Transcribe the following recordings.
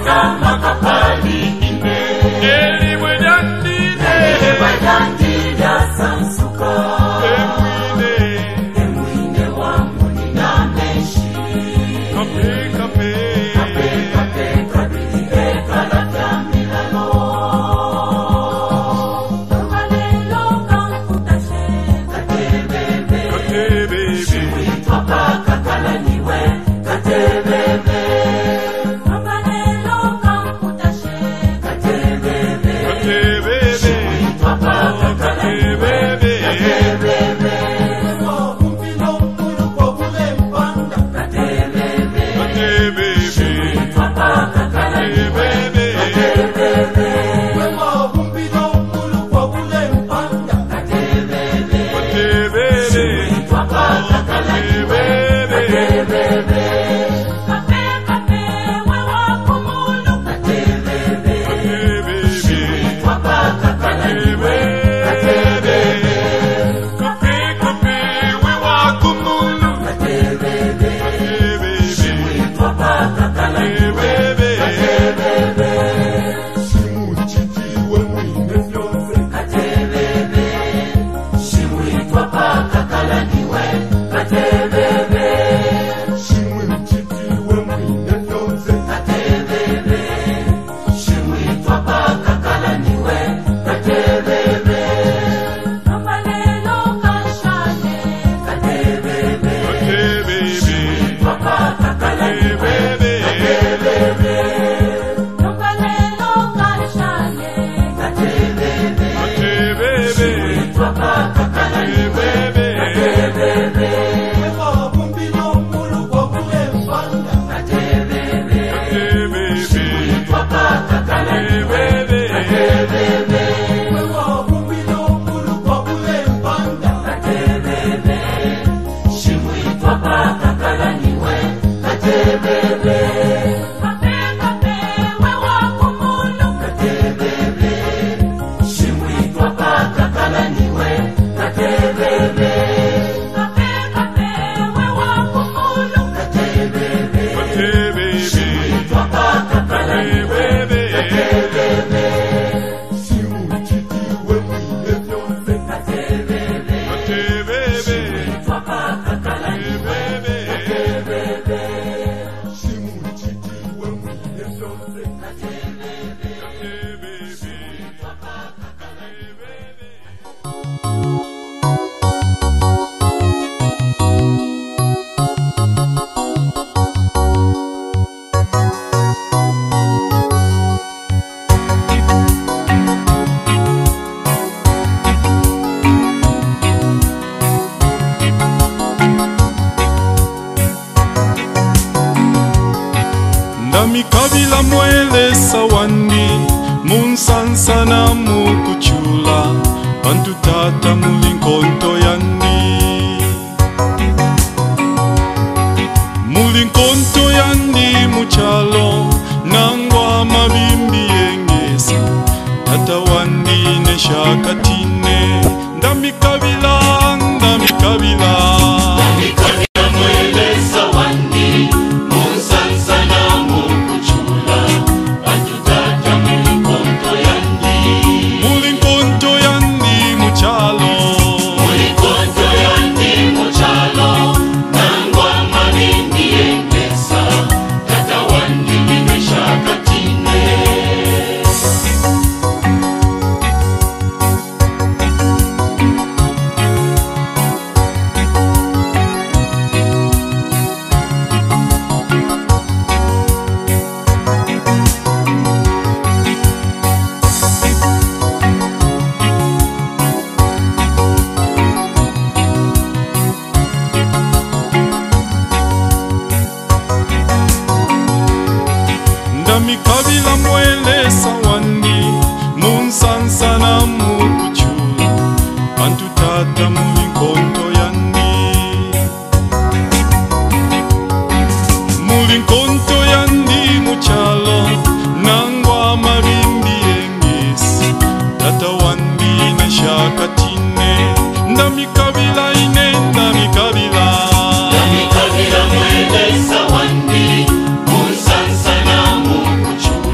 Mikabila mwele sawandi munsansana mukuchula bantu tata mulinkonto yandi muchalo nangwa mabimbi engesa tata wandi neshakatine ndamikabila mwele sawandi munsansana mukuchula bantu tata mulinkonto yandi muchalo nangwa mabimbi engesa tata wandi neshakatine Mikabila mwele sawandi munsansana mukuchula bantu tata mulinkonto yandi muchalo nangwa mabimbi engesi tata wandi neshakatine ndamikabila mwele sawandi munsansana mukuchula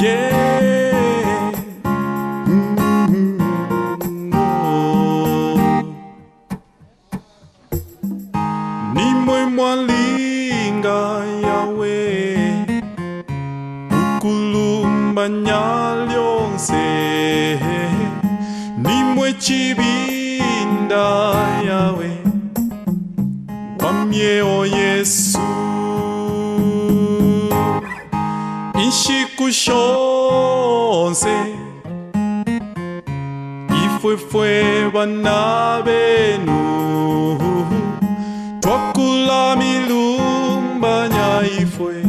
yeah. Nimwe mwalinga yawe ukulumbanya lyonse, nimwe chibinda yawe wamyeo Yesu. Inshiku shonse ifwe bana benu, twakula milumbanya ifwe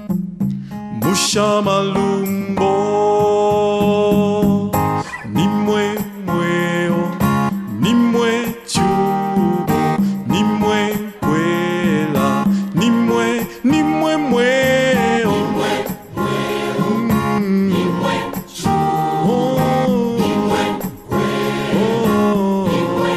mushamalumbo. Nimwe mweo, nimwe chubo, nimwe kwela, nimwe mweo, nimwe chuo, nimwe kwela, nimwe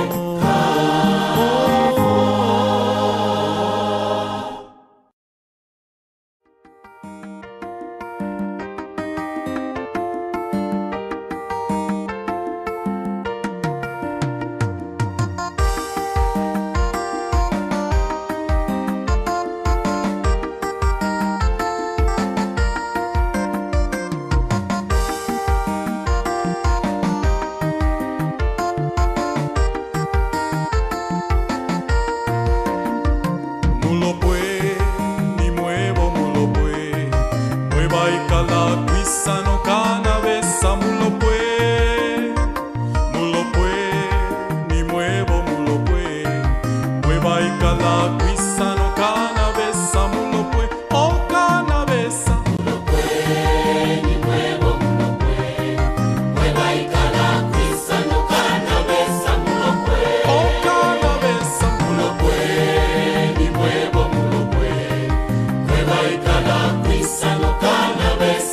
Nueva y cada quizá no canabes.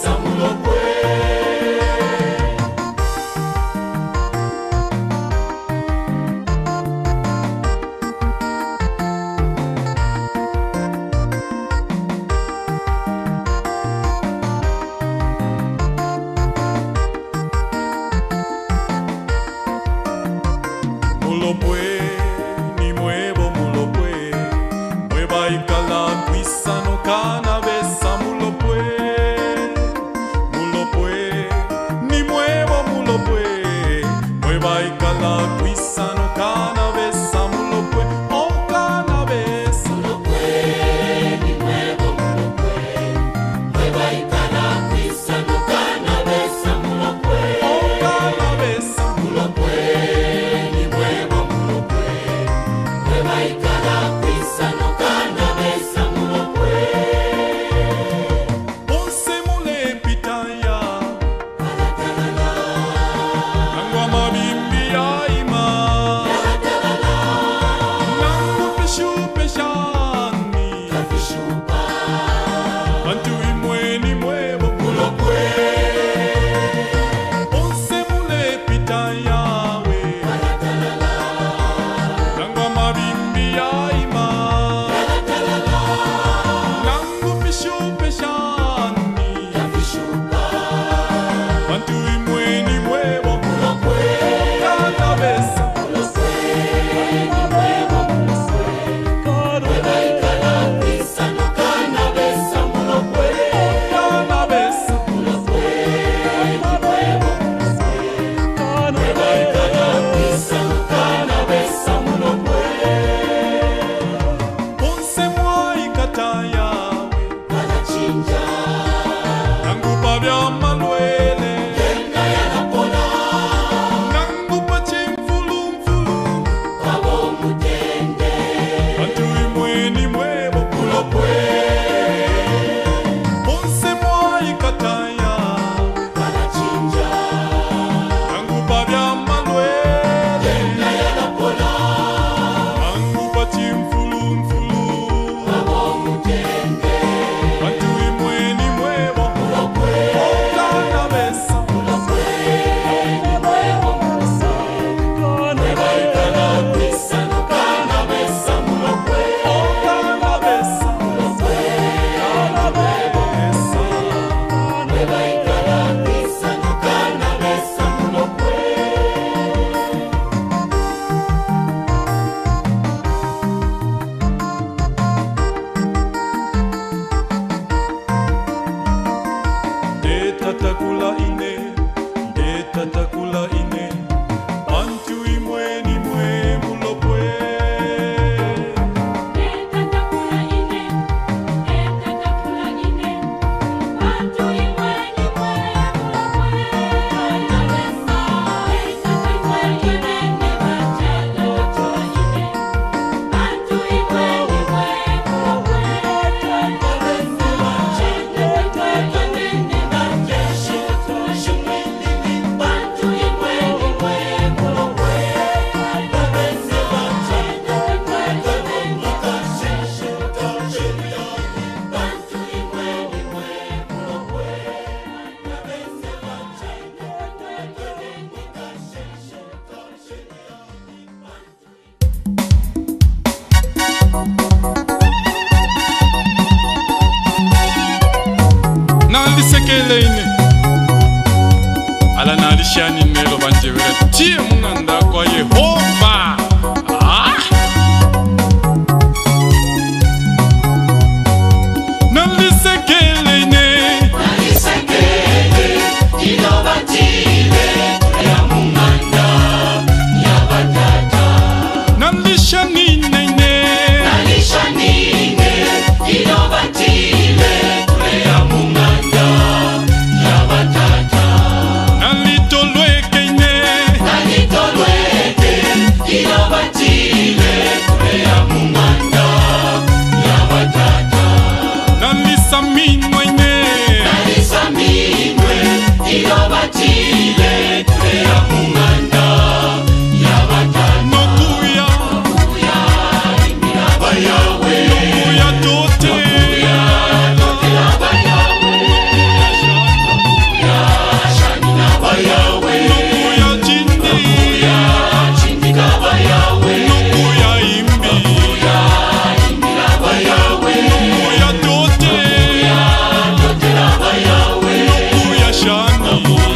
tatakula ine, nge tatakula ine. Bantu imwe ni mwe mulopwe. Nalisekele ine ala nalishani nelo banjewele tie munganda kwa Yehova. Nalisekele ine ilo batile ya munganda ya batata. nalishani ine ilo batile ya munganda ya batata. nalitolweke ine ilo batile ya munganda ya batata. nalisaminwa ine ilo batile ya munganda ya batata. nokuya Bayawe nokuya tote nokuya chindi nokuya imbi nokuya tote nokuya shani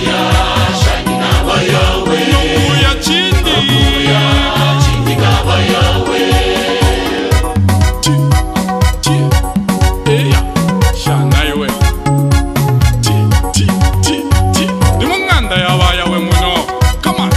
nokuya chindi eya shana iwe ni munganda yabayawe muno. Come on.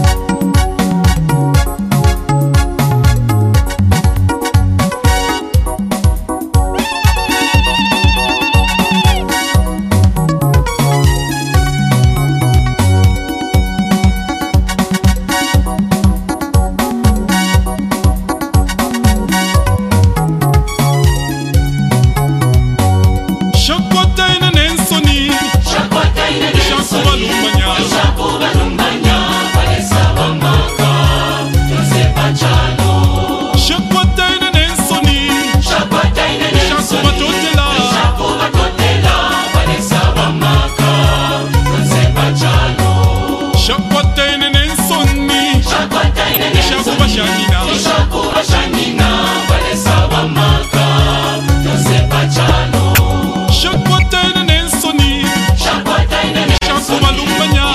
Shakwata ina nensoni shakubalumbanya shakwata ina nensoni shakubatotela shakwata ina nensoni shakubashanyina shakwata ina nensoni shakubalumbanya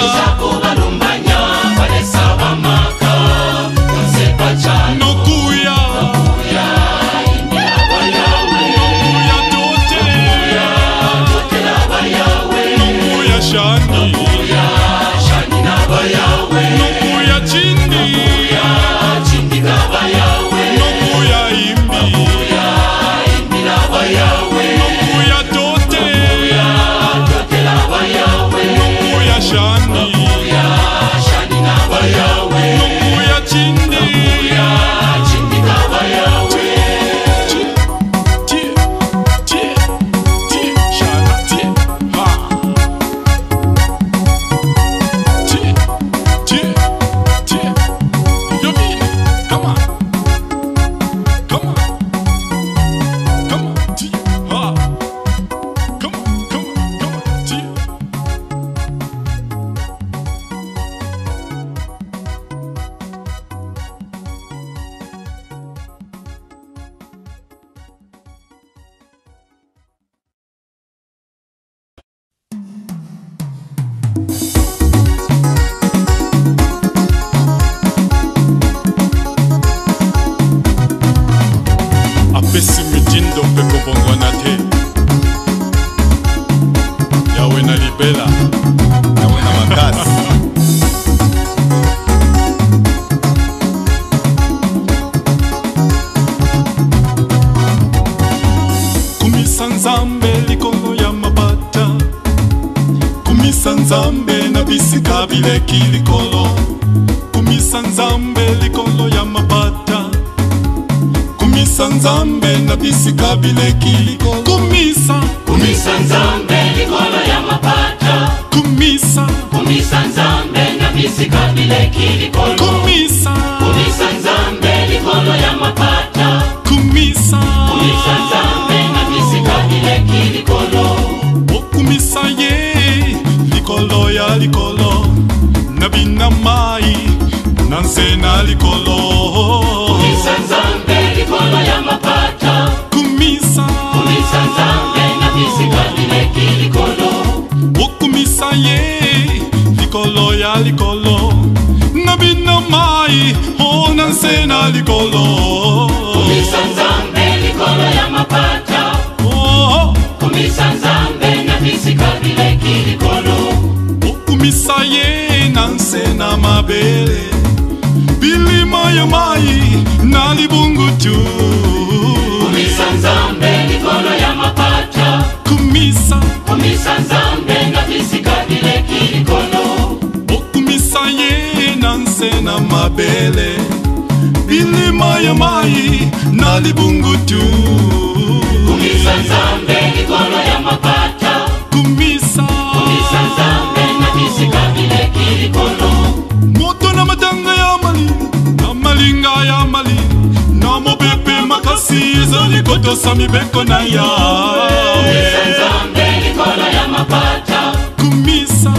nokuya nokuya tote nokuya shani nokuya chindi nokuya imbi nokuya tote nokuya shani nokuya chindi tie shana tie ha libela yawe na makasi. Kumisa nzambe likolo ya mabata, kumisa nzambe na bisika bileki likolo, kumisa nzambe likolo ya mabata, kumisa nzambe na bisika bileki likolo, kumisa nzambe likolo ya mabata, kumisa nzambe na bisika bileki likolo, kumisa nzambe likolo ya mabata, kumisa nzambe na bisika bileki likolo, okumisa ye likolo ya likolo na bina mai na nzena likolo, kumisa nzambe likolo ya mabata, kumisa nzambe na bisika bileki likolo, okumisa ye likolo ya likolo na bina mai na nzena likolo, kumisa nzambe likolo ya mabata, oh, kumisa nzambe na bisika bileki likolo, okumisa ye na nzena mabele bilima ya mai na libungutu, kumisa nzambe likolo ya mabata, kumisa nzambe na bisika bileki likolo, okumisa ye na nzena mabele bilima ya mai na libungutu, kumisa nzambe likolo ya mabata, kumisa nzambe na bisika bileki likolo, moto na matanga ya mali na malinga ya mali na mopepe makasi ezali kotosa mibeko na ya, kumisa nzambe likolo ya mabata, kumisa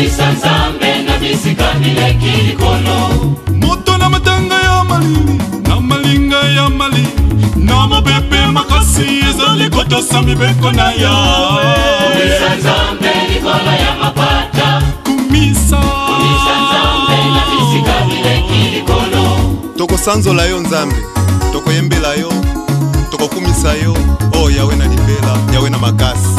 nzambe na bisika bileki likolo, moto na matanga ya mali na malinga ya mali na mopepe makasi ezali kotosa mibeko na ya, kumisa nzambe likolo ya mabata, kumisa nzambe na bisika bileki likolo, Tokosanzola yo nzambe, tokoyembela yo, tokokumisa yo, oh yawe na libela, yawe na makasi.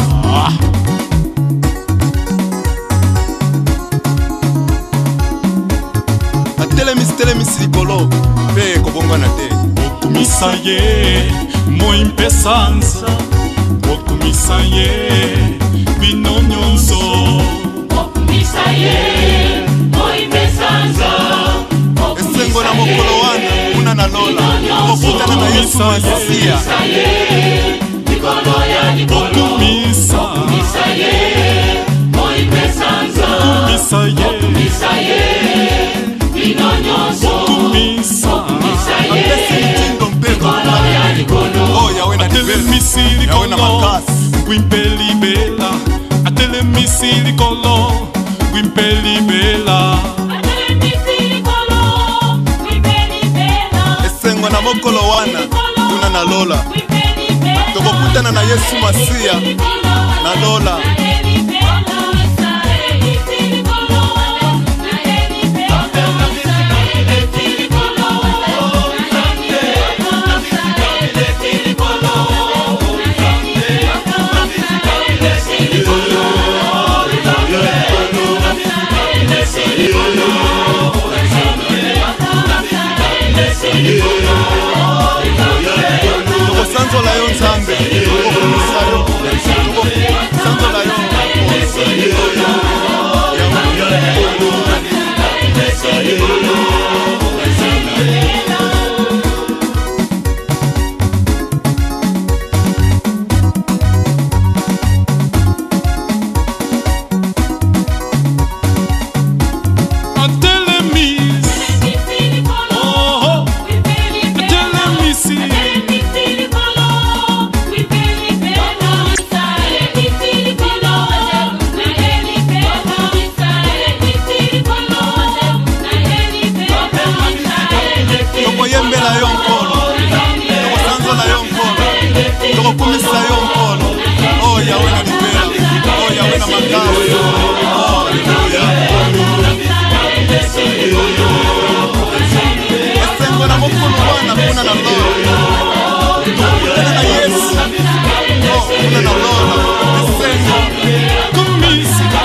Atelemisi likolo, pe kobongwana te. okumisa ye moi mpesanza, okumisa ye bino nyonso, okumisa ye moi mesanza, Esengo na mokolo wana, kuna na lola, okutana na Yesu Masiya. likolo ya likolo, okumisa ye moi mesanza, okumisa ye bino nyonso, okumisa Apesi mitindo mpe likolo ya likolo, oh yawe na libela, atelemisi yawe na likolo makasi. gwimpe libela, atelemisi likolo gwimpe libela, Esengo na mokolo wana, kuna na lola, tokokutana na Yesu Masiya na lola. Tokosanzola yo nzambe, tokokumisa yo, tokosanzola yo tokokumisa yo nkolo, oh yawe na libela, oh yawe na makasi, oh haleluya. Esengo na mokolo wana kuna na lola, tokutana na Yesu, oh kuna na lola, esengo kumisa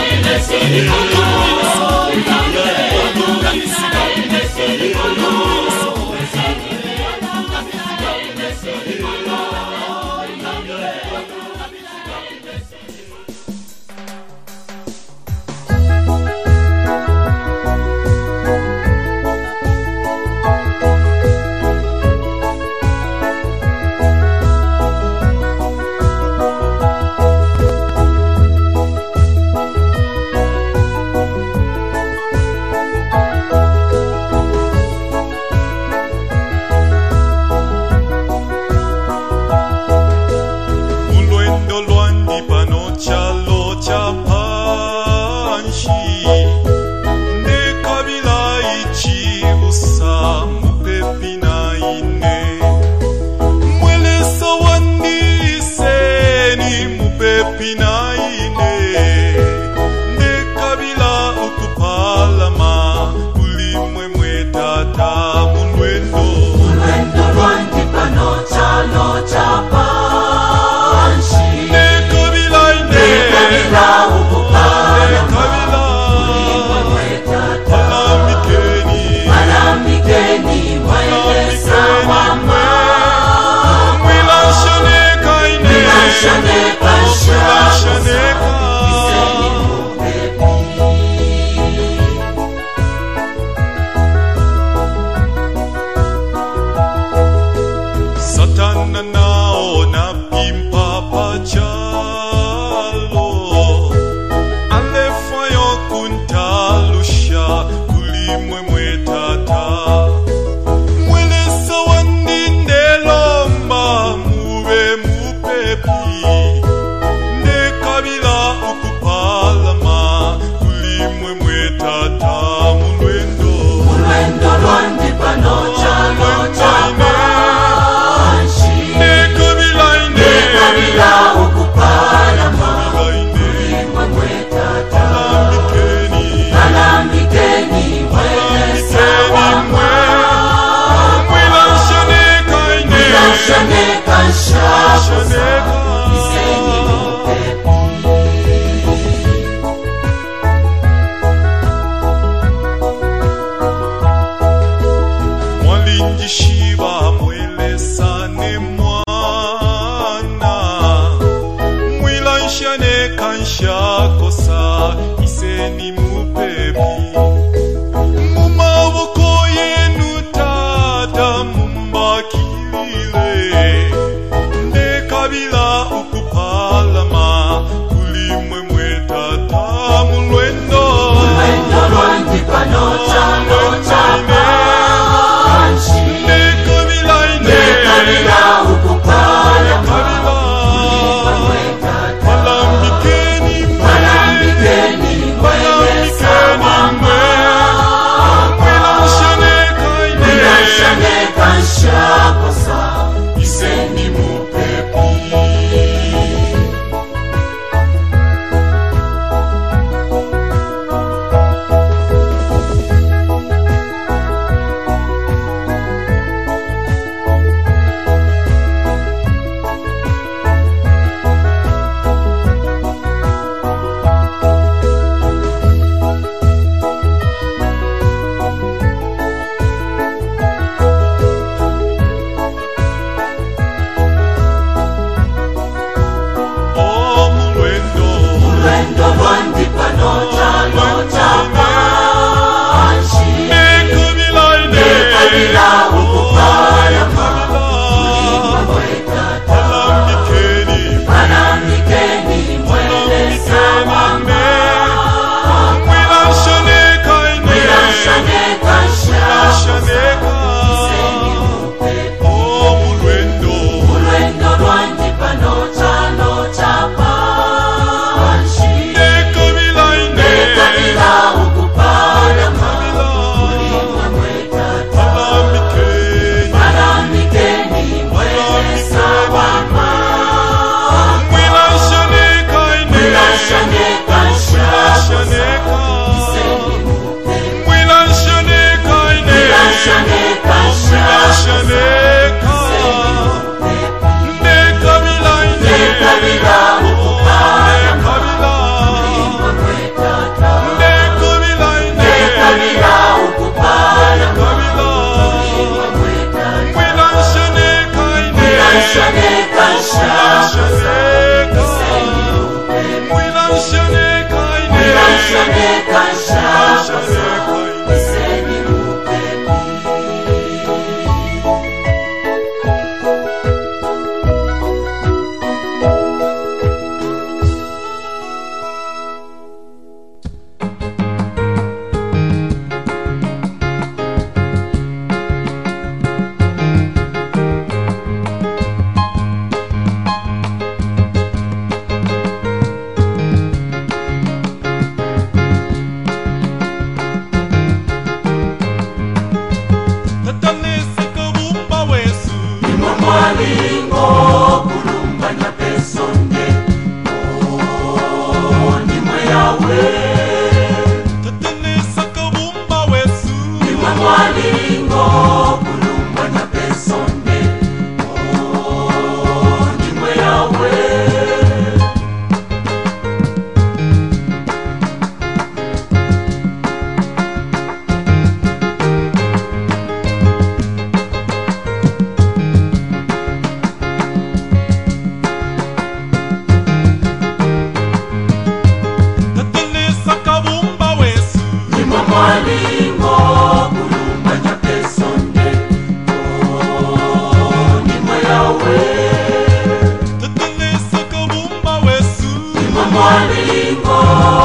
Malambikeni,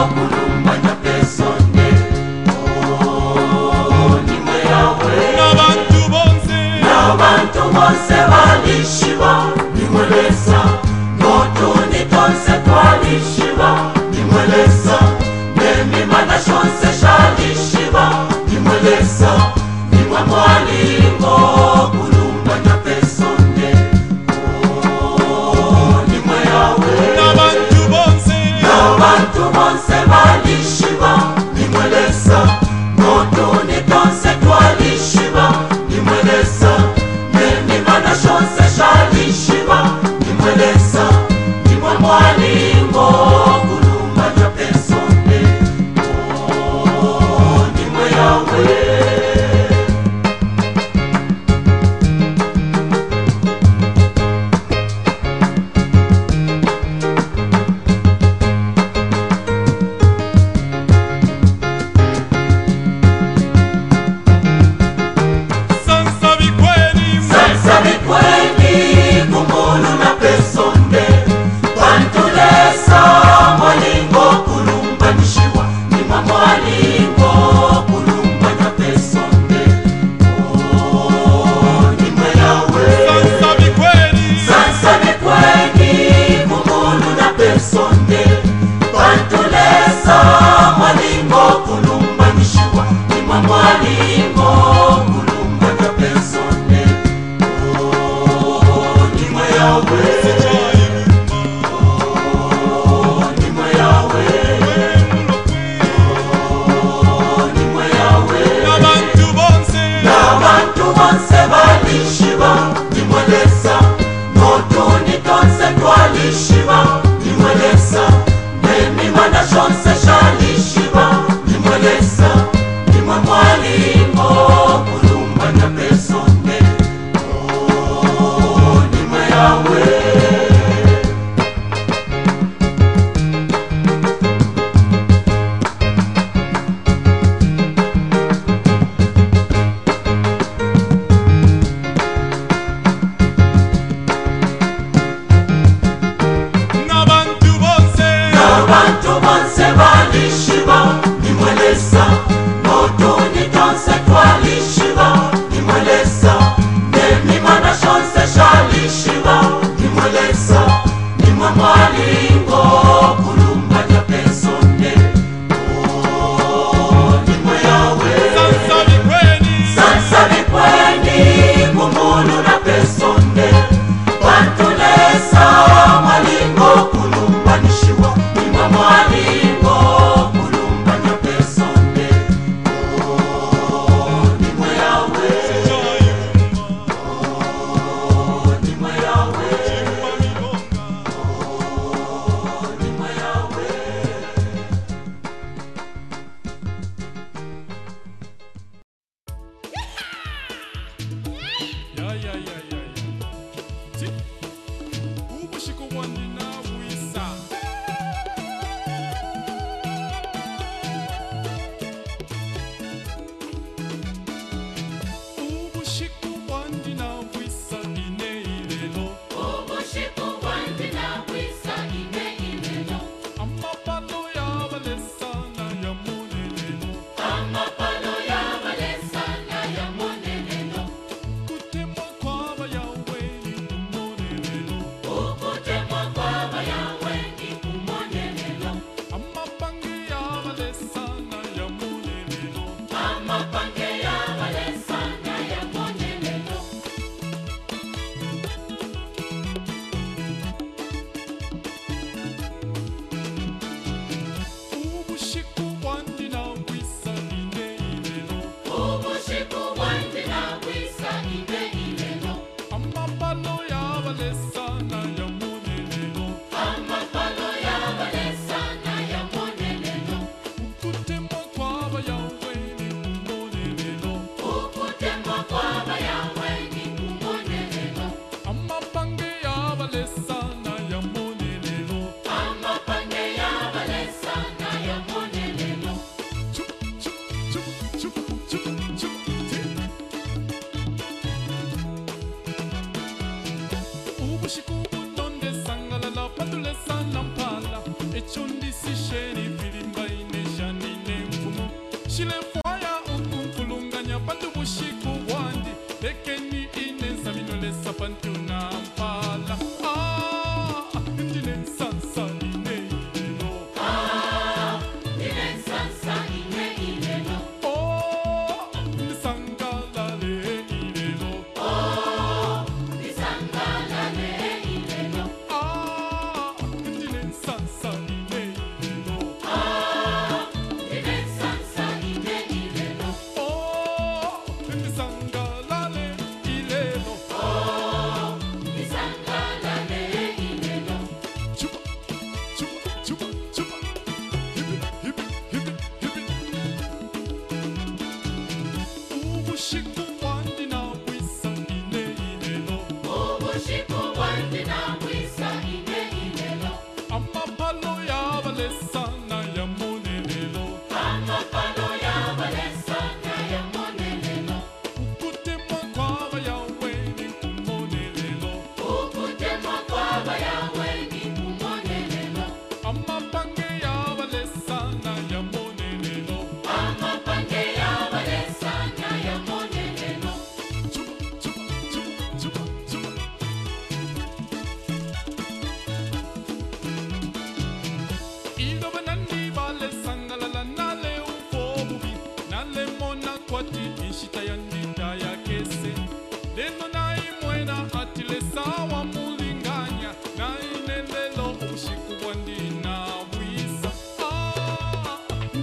kulumba nyapesonde. Oh, nimwe yawe. N'abantu bonse balishiba, nimweleza. Notuni tonse twalishiba, nimweleza. Nemimana shonse shalishiba, nimweleza. Nimwe mwalingo kulumba nyapesonde. Oh, nimwe yawe. N'abantu bonse balishiba, nimweleza. Notuni tonse twalishiba, nimweleza. Nemimana shonse shalishiba, nimweleza. Nimwe mwalingo kulumba nyapesonde. Oh, Chile fwaya ukumfulunganya bantu bushiku wandi lekeni inensa minolesa bantu na mpala ndine sansa ine ilelo Ine sansa ine ilelo nisangalale ilelo nisangalale ilelo ndine sansa ine ilelo Ine sansa ine ilelo nisangalale ilelo nisangalale ilelo chupa chupa chupa chupa hipi hipi hipi ubushiku wandi na wisa ine ilelo Ubushiku wandi na wisa ine ilelo amapalo yabalesana yamonelelo Amapalo yabalesana yamonelelo ukutemwa kwaba yaweni kumonelelo Ukutemwa kwaba yawe ni kumonelelo amapange yabalesana yamonelelo Amapange yabalesana yamonelelo chupa chupa chupa chupa chupa iloba nandi balesangala nale ufobubi nale mona kwati inshita ya ndita ya kese leno na imwena atile sawa mulinganya na inelelo ushiku wandi na wisa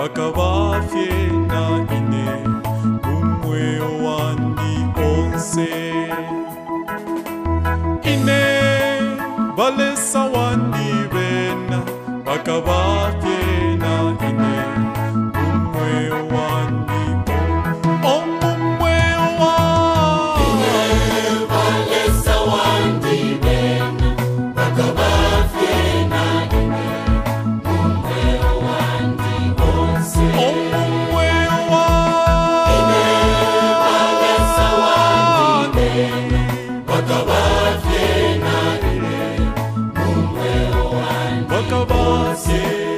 bakabafye na ine umweo wandi onse ine balesa wandi bena bakabafye na ine umweo wandi umweo wandi ine balesa wandi bena bakabafye na ine umweo wandi onse umweo wandi ine balesa wandi bena bakabafye na ine umweo wandi bakabafye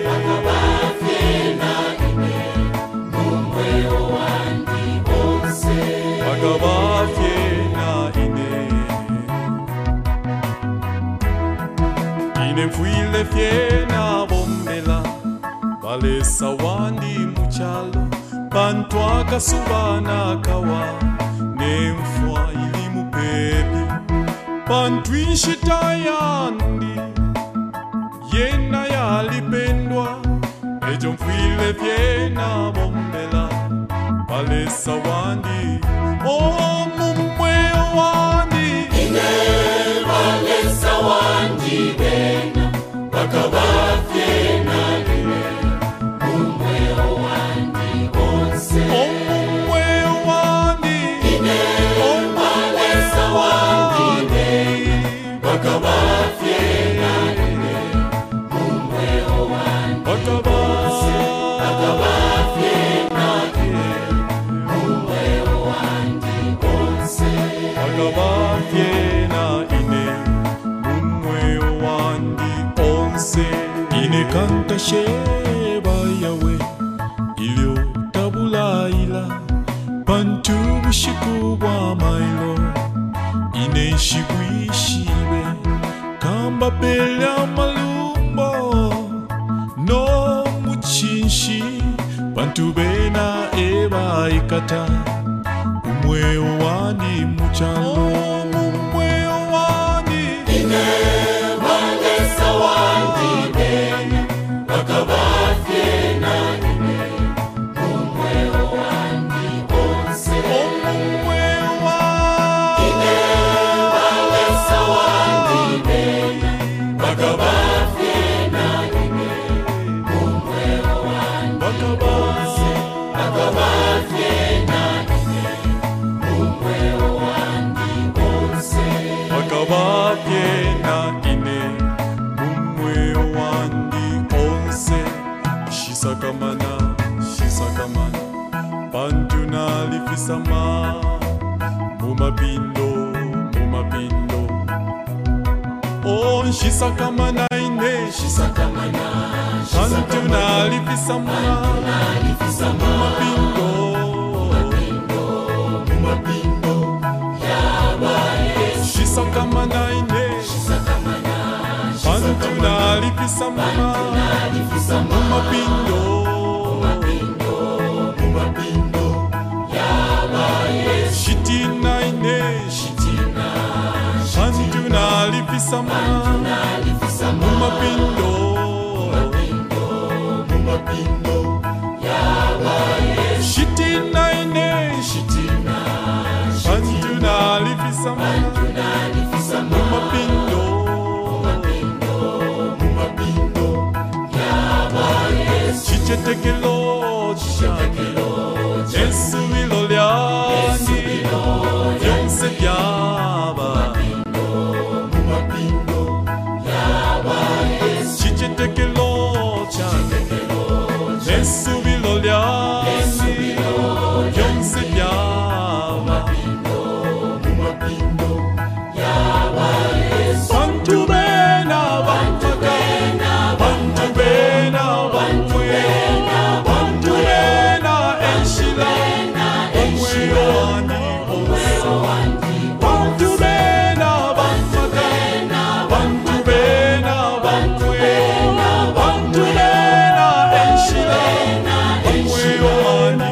na ine umweo wandi onse bakabafye na ine ine mfuile fye na bombela balesa wandi muchalo bantwaka subana kawa nemfwa ili mupepi bantwishitayandi yena yalipendwa ejo mfuile fye na bombela balesa wandi mumweo wandi ine balesa wandi bena bakabafye na ine umweo wandi onse umweo wandi ine balesa wandi bena bakabafye na ine umweo wandi bakabafye na ine umweo wandi onse bakabafye na ine umweo wandi onse ine kanta sheba yawe ilio tabulaila bantu bushiku bwa mailo ine shibwishibe kamba pele amalumbo no muchinshi bantu bena eba ikata umweo wandi muchalo umweo wandi ine balesa wandi bena bakabafye na ine umweo wandi onse umweo wandi ine balesa wandi bena bakabafye na ine umweo wandi bakabafye na ine umweo wandi onse bakabafye na ine umweo wandi onse shisakamana bantu nalifisama mumapindo shisakamana ine bantu nalifisama mumapindo shisakamana ine bantu nalifisama mumapindo shitina ine bantu nalifisama mumapindo shitina ine bantu nalifisama mumapindo chichetekelo Yesu ilo lyani yonse byaba chichetekelo chane Yesu ilo lyani yonse byaba bantu bena bantaka bantu bena bantwe bantu bena enshila umweo wandi onse bantu bena bantaka bantu bena bantwe bantu bena enshila umweo wandi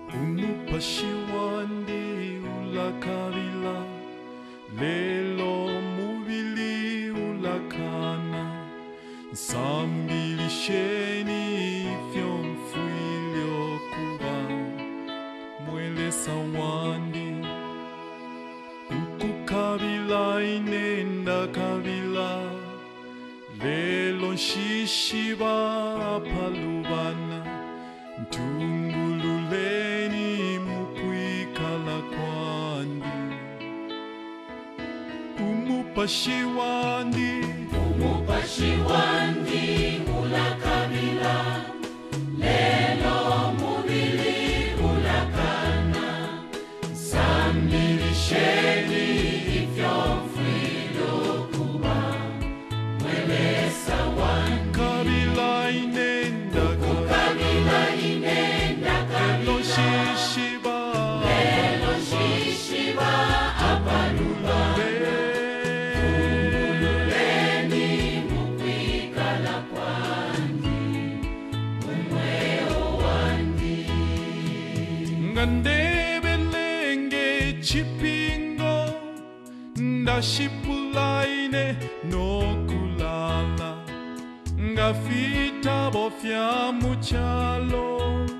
umupashi wandi ulakabila lelo mubili ulakana sambilisheni fyomfuilyo kuba mwelesa wandi ukukabila inenda kabila lelo nshishiba palubana ntungululeni mukwikala kwandi umupashi wandi ulakabila lelo mubili ulakana sambilisheni ifyomfuilo kuba mwelesa wandi kabila inenda lelo shishiba apalulale ngandebelenge chipingo ndashipulaine nokulala ngafita bofya muchalo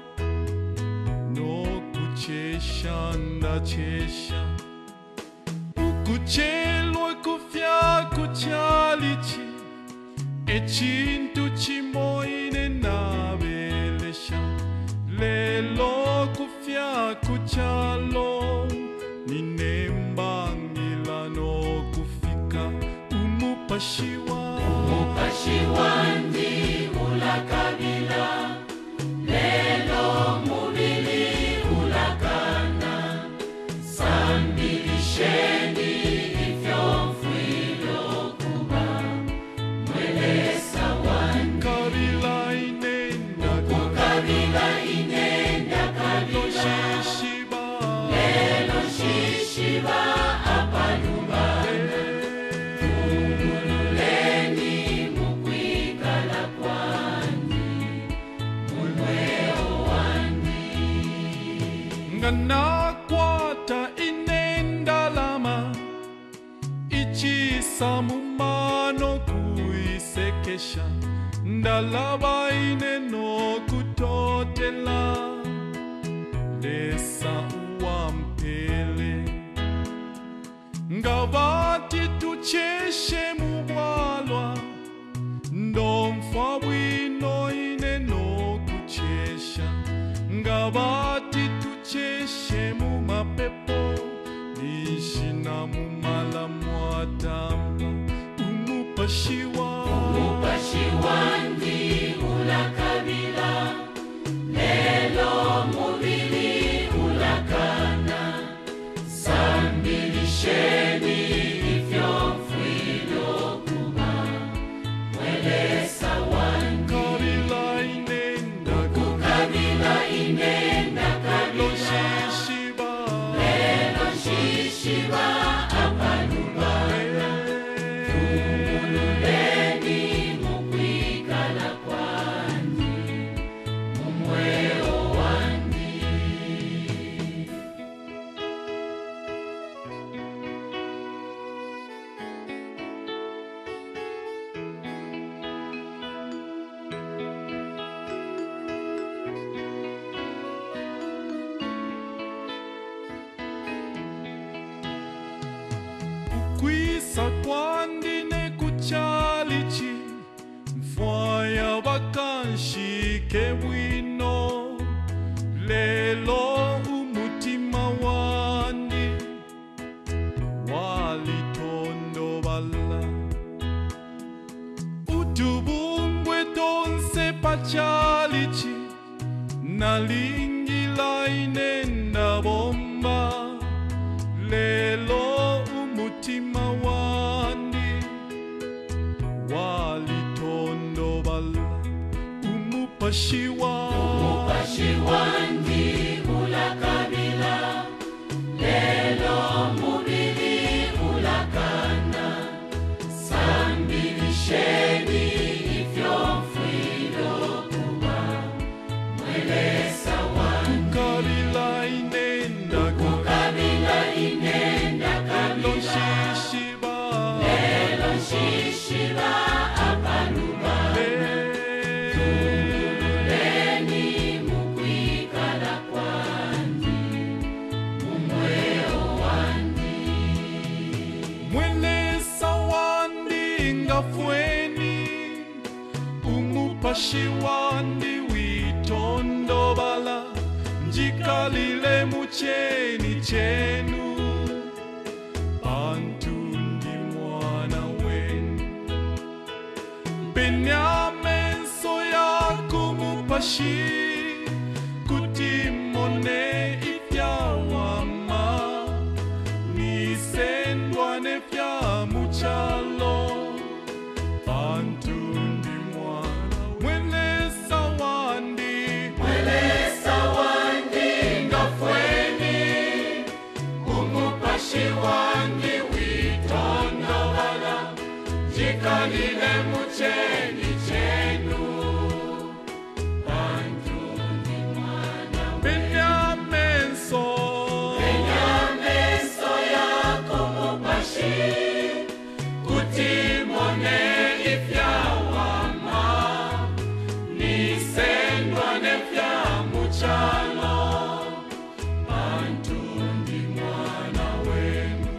nokuchesha ndachesha ukuchelwa kufya kuchalichi echintu chimoine nabelesha lelo kufya kuchalo ninembangila no kufika umupashi wandi ulakabila lelo mubili ulakana sambilisheni ifyomfuilo kuba mwelesa wandi kabila inenda lelo shishiba apalubale tungululeni mukwikala kwandi mulweo wandi nganakwata inendalama ichisa mumano kuisekesha ndalaba ineno kutotela lesa uwampele ngavati tucheshe mubwalwa ndomfa bwino ineno kuchesha ngavati tucheshe mumapepo nishina mumala mwatamba umupashi wandi ulakabila lelo mubili ulakana sambilisheni ifyomfuilo kuba mwelesa wandi kabila inenda lelo shishiba apalubale tungululeni mukwikala kwandi mumweo wandi kwisa kwandi nekuchalichi mfwaya wakanshike bwino lelo umutima wandi walitondobala utubungwe tonse pachalichi nalingila inenda bomba lelo umutima wandi walitondobala umupashi wandi ulakabila lelo mubili ulakana sambilisheni ifyomfuilo kuba mwelesa wandi kabila Pashiwandi witondobala njikalile mucheni chenu bantu ndi mwana wenu Benyamenso yako mupashi kutimone ivyawama nisendwane vya muchalo bantu ndi mwana mwele sawandi ngafweni umupashiwandi witondobala jikalile mucheni chenu bantu ndi mwana Benyamenso yako mupashi kutimone ivyawama nisendwane vya muchalo bantu ndi mwana wenu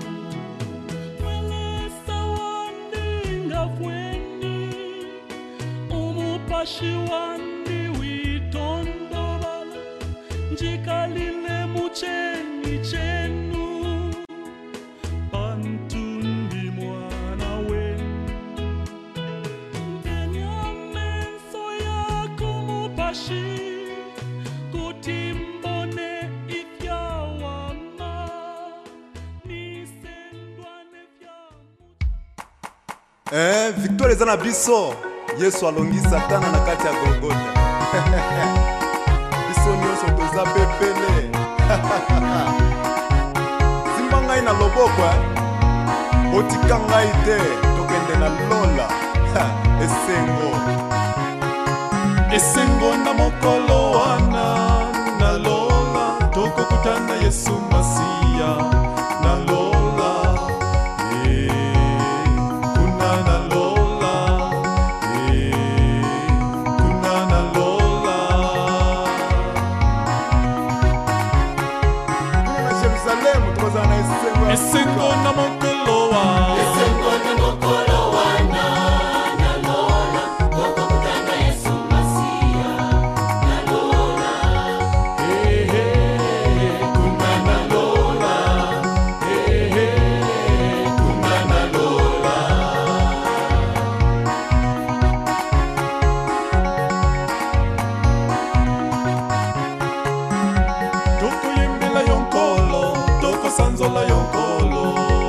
Pashiwandi witondobala njikalile mucheni chenu bantu ndi mwana wenu Benyamenso yako mupashi kutimbone ivyawama nisendwane vya Victoire eza na biso Yesu alongi Satana na kati ya Golgotha biso nyonso toza pepele simba ngai na loboko otika ngai te tokende na lola esengo na mokolo wana na lola tokokutana Yesu Masiya na lola kuna na lola kuna na lola kuna na Jerusalem tokoza na esengo na mokolo wana na lola tokokutana Yesu Masiya na lola kuna na lola kuna na lola tokoyembela yonkolo tokosanzola yonkolo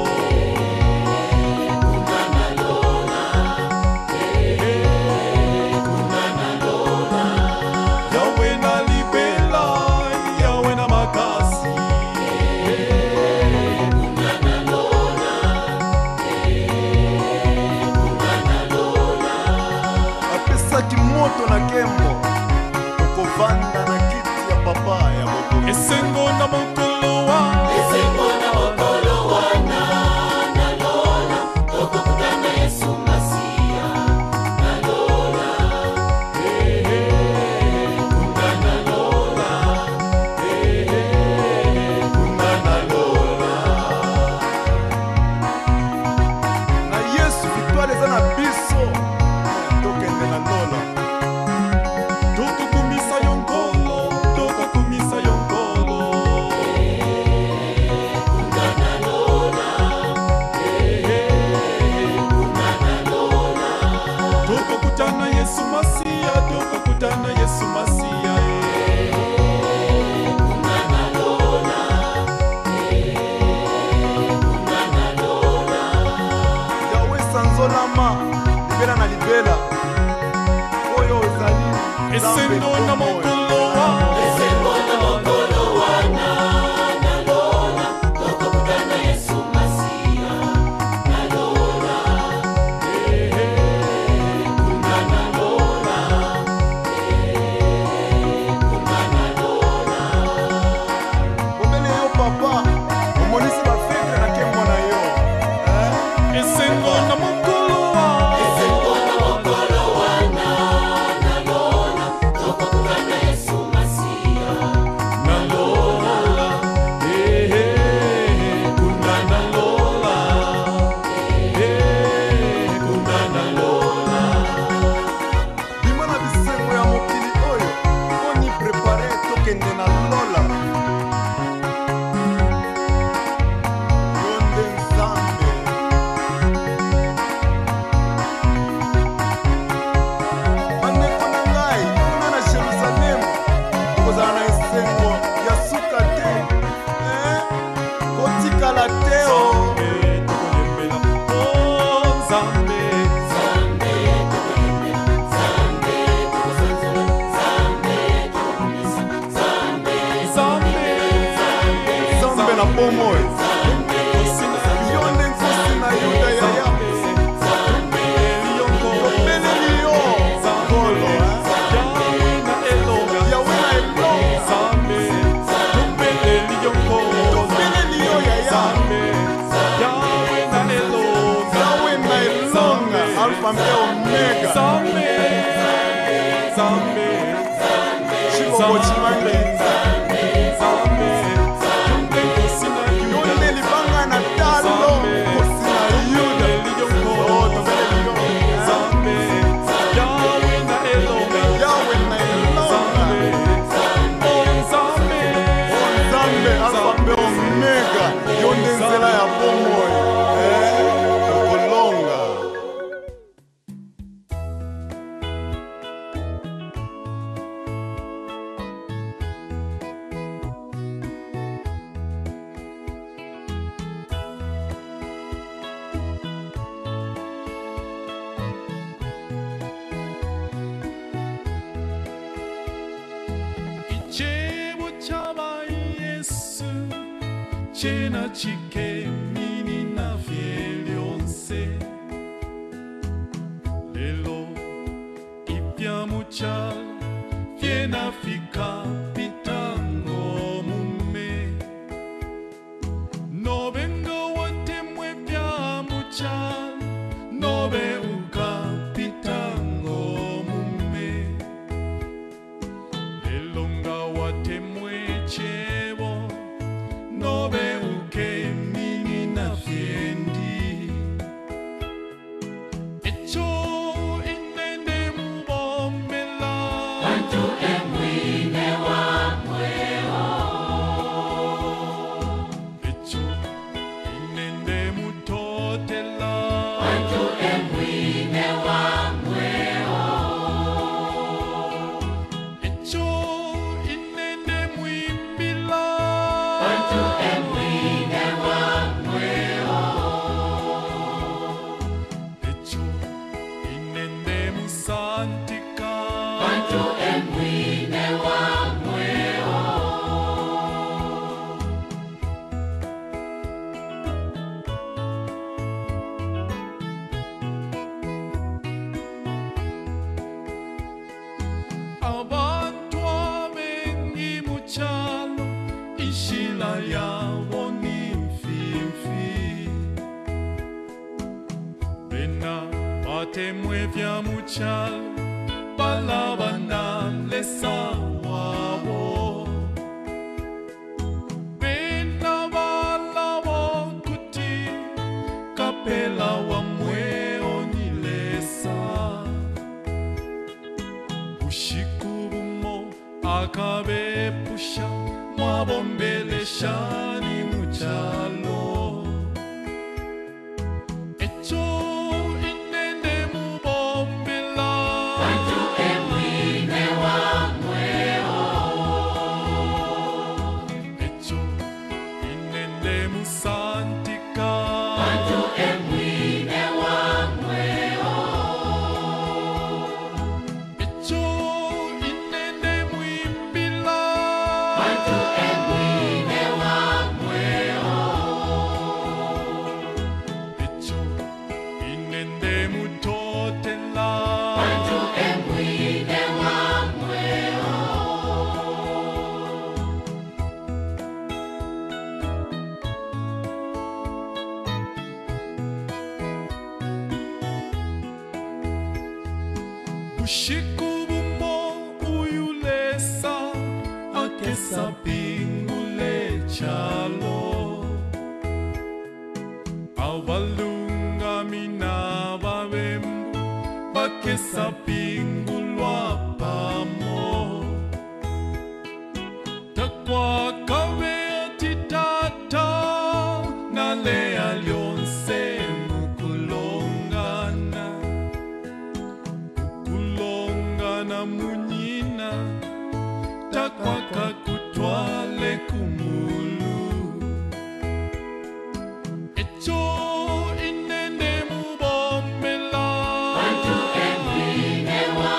kuna na lola kuna na lola Yawe na libela Yawe na makasi kuna na lola kuna na lola apesaki moto na kembo okovanda na kiti ya papa ya bokono esengo na mokolo wana na lola tokokutana Yesu Masiya na lola kuna na lola kuna na lola na Yesu Victoire eza na biso tokende na lola tokokumisa yonkolo na bomo yonde nkosi na yuda ya ya topele liyo kolo yawe na elo topele liyo ya ya yawe na elonga alfa mbe omega Chibobo chimange yonde libanga na talo kosi na yuda yawe na elonga onzambe alfa mbe omega yonde nzela ya bomoi okolonga Chebo chaba Yesu chena chike mini na vielionse lelo ipya mucha fiena fika pitango mume no vengo watemwe pya mucha no veuka pitango mume elonga watemwe chebo no veuke mini na fiendi echo inende mubombela Bantu emwine wa mweo echo inende mutotela Bantu emwine wa mweo echo inende mwimbila Bantu emwine wa mweo echo inende musantika Bantu emwine wa mweo abantu abengi muchalo ishila yawo nimfimfi bena batemwe vya muchalo balabana lesa wawo bena balabo kuti kapela wa mweo nilesa Ushiku bumo akabe pusha mwabombele shani muchalo echo inende mubombela Bantu emwine wa mweo echo inende musantika Bantu emwine wa mweo echo inende mwimbila Bantu emwine wa mweo echo inende mutotela Bantu emwine wa mweo Ushiku bumo uyulesa akesa pingule chalo awalunga mina babembu bakesa pingulwa pamo takwa kawe atitata nale alionse mukulongana kulongana munyina takwaka kutwale kumulu echo inende mubombela Bantu emwine wa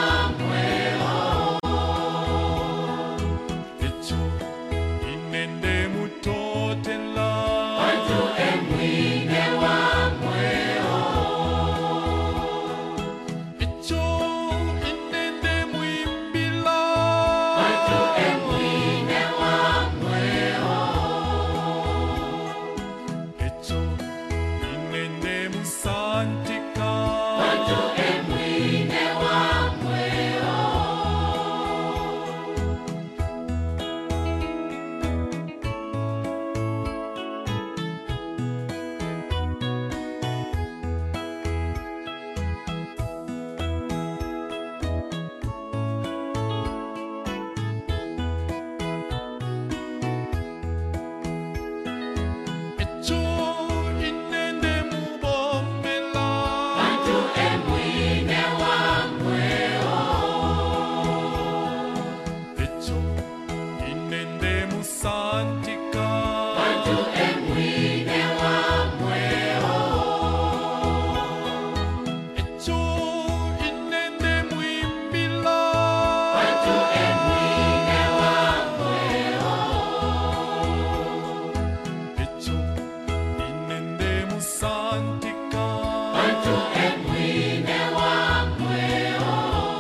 musantika Bantu emwine wa mweo echo inende mwimbila Bantu emwine wa mweo echo inende musantika Bantu emwine wa mweo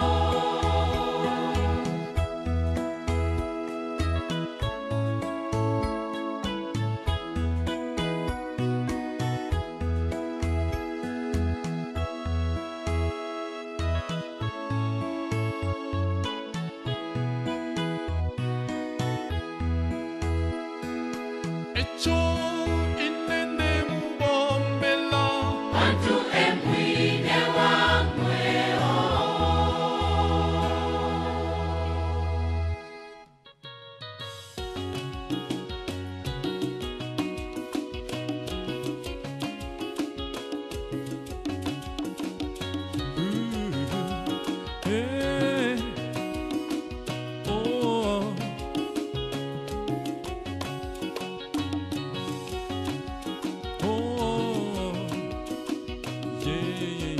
echo inende mubombela Bantu emwine wa mweo Hey, oh, oh, yeah.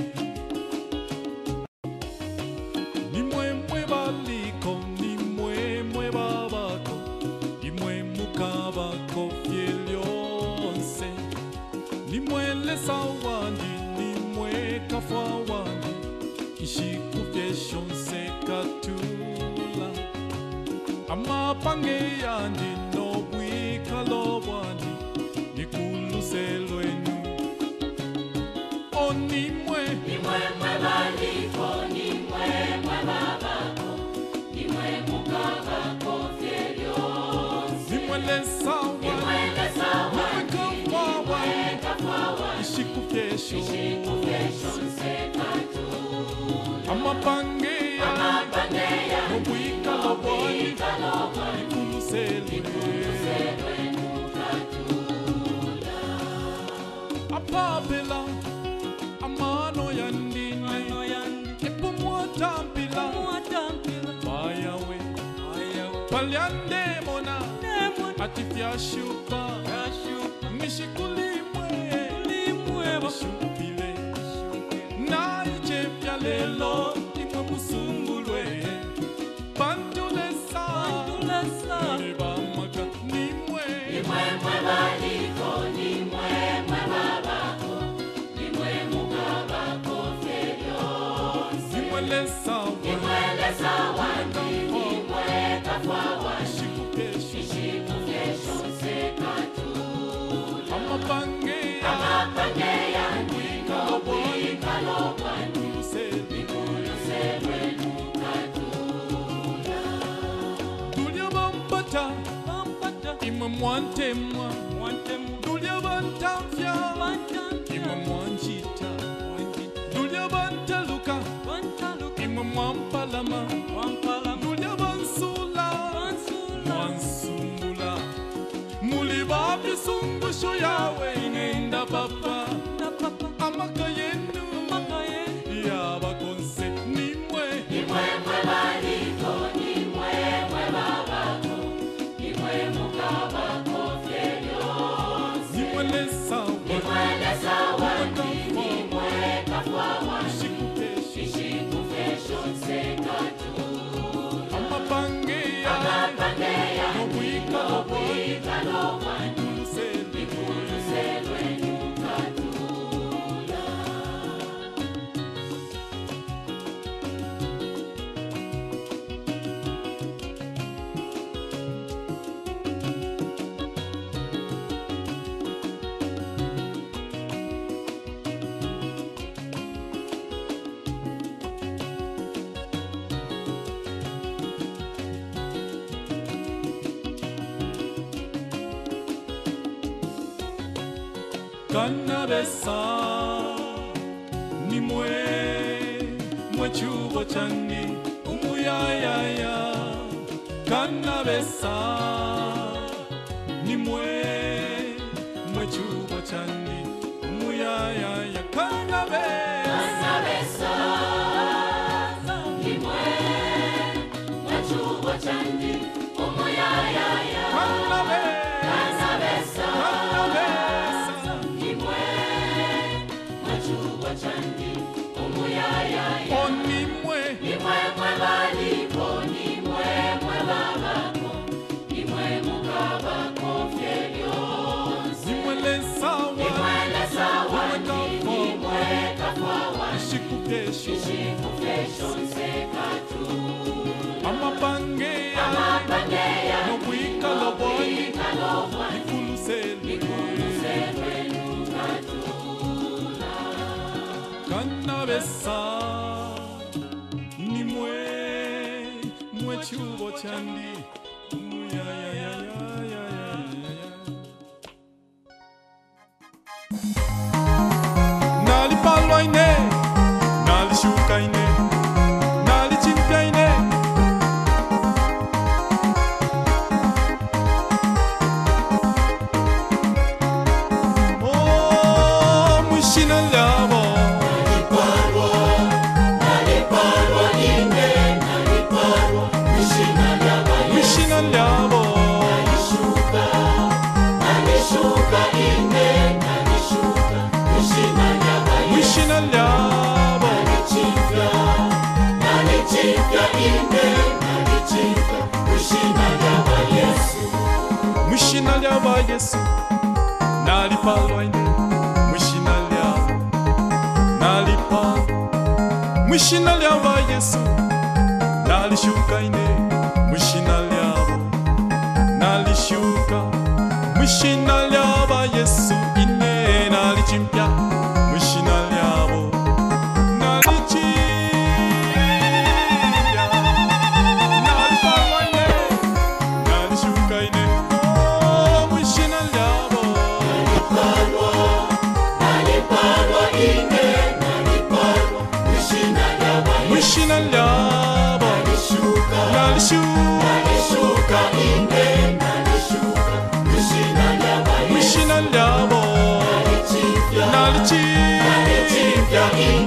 Ni mwemwe baliko, ni mwemwe babako, ni mwemwe kabako fyelyonse, ni mwele sawandi, ni mwe kafwa wandi, ishiku fyeshonse katula, amapange yandi no bwikalo bwandi, nikuluse lwenu, onimwe Ni mwemwe baliko, ni mwemwe babako, ni mwemwe kabako fyelyonse nimwele sawa Ni mwele sawandi, ni mwekafwa mwe kafwa wandi ishiku fyesho Ishiku fyeshonse katula amapange yandi Amapange yandi nobwikalo bwandi Nobwikalo bwandi nikuluse Lwenu katula apapela amano yandine epumwatampila bayawe palyande mona atifyashupa mishikulimwe shupile naichepya lelo imwe musungulwe bandulesa libamaga nimwe Ni mwemwe baliko, ni mwemwe babako, ni mwemwe kabako fyelyonse nimwelesa Ni mwele sawandi, ni mwe kafwa wandi shikupesha Ishiku fyeshonse katula amapange Amapange yandi nobwikalo bwandi Nikuluse lwenu katula dulya bampata imwe mwantemwa dulya bantamfya imwe mwanjita dulya bantaluka imwe mwampalama dulya bansula mwansungula muli babisungusho yawe ngenda papa amaka yenu yabakonse nimwe Ni mwemwe baliko, ni mwemwe babako, ni mwemwe kabako fyelyonse nimwelesa Ni mwele sawandi, ni mwe kafwa wandi shikupesha Ishiku fyeshonse katula amapange Amapange yandi nobwikalo nobwikalo bwandi nikuluse Nikuluse lwenu katula kanabesa nimwe mwechubo chani umuyayaya kanabesa nimwe mwechubo chani umuyayaya kanabesa Kanabesa Nimwe Mwachubo chandi Umuyayaya kanabesa chandi. Ya ya ya ya ya ya ya. Nali palo ine, nali shuka ine, nali chimpia ine. Oh, mushina lyabo. Mushina lyabo. Mushina lyabo. Mushina lyaba Yesu. Nali palo ine. Mushina lyabo. Nali palo. Mushina lyaba Yesu. Nali shuka ine. Mushina lyabo. Nali shuka. Mushina lyaba Yesu ine. Nali chimpia. Mushina lyabo. Nali chimpia. Nali palo ine. Nali shuka ine. Oh, mushina lyabo. Mushina lyabo. Nali shuka. Mushina lyabo. Nali chimpia.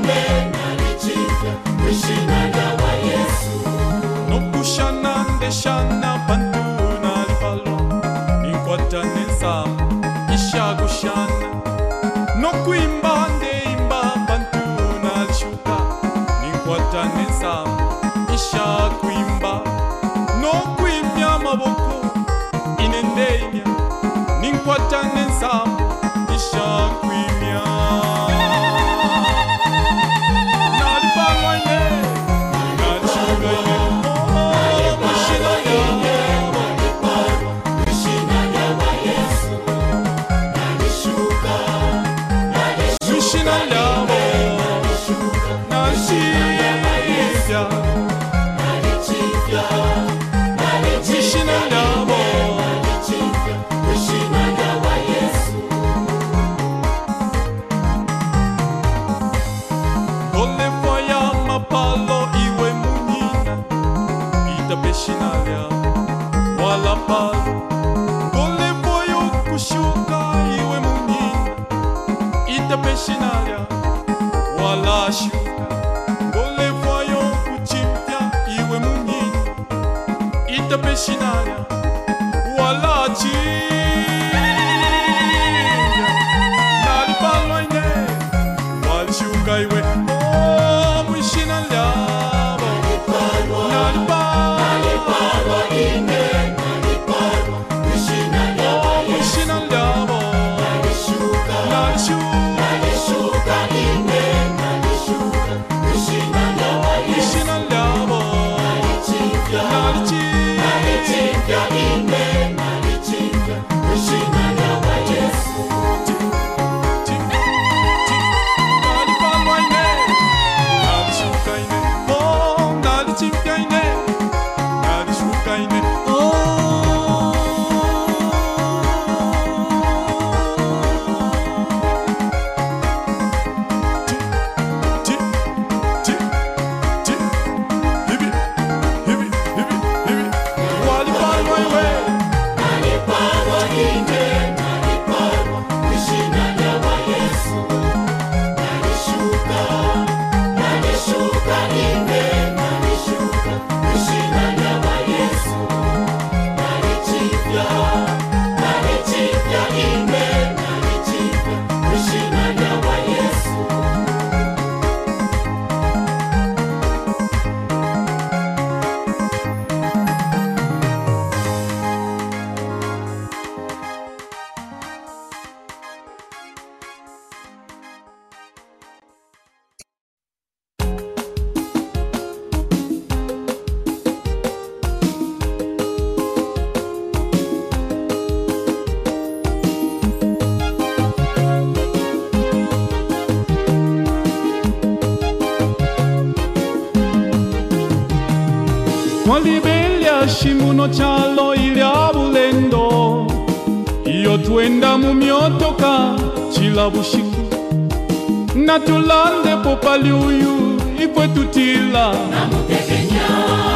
Nokushana ndeshana bantu nali palo. Ninkwata nensama ishagushana. Nokuimba ndeimba bantu nali shuka. Ninkwata nensama ishakuimba. Nokuimya maboko inendenya. Ninkwata nensama ishakuimya. Nali palo ine. Nali shuka ine. Oh, mushina lyabo. Mushina lyabo. Nali chimpia. Mushina lyabo. Gole voya mapalo iwe munyina. Ita peshina lyabo. Wala palo. Gole voyo kushuka iwe munyina. Ita peshina lyabo. Wala shuka. Gole voyo kuchimpia iwe munyina. Ita peshina lyabo. Wala chimpia. Nali palo ine. Wali shuka iwe. Oh, mushina lyabo. Nali palo ine. Oh, mushina lyabo. Nali shuka. Mushina lyabo. Nali chimpia. Nali palo ine. Nali shuka ine. Oh, nali chimpia ine. Nali shuka ine. Wali palo iwe. Mwali belia shimuno chalo ilya bulendo iyo twenda mu myotoka chila bushiku na tulande popali uyu ifwe tutila namutekenya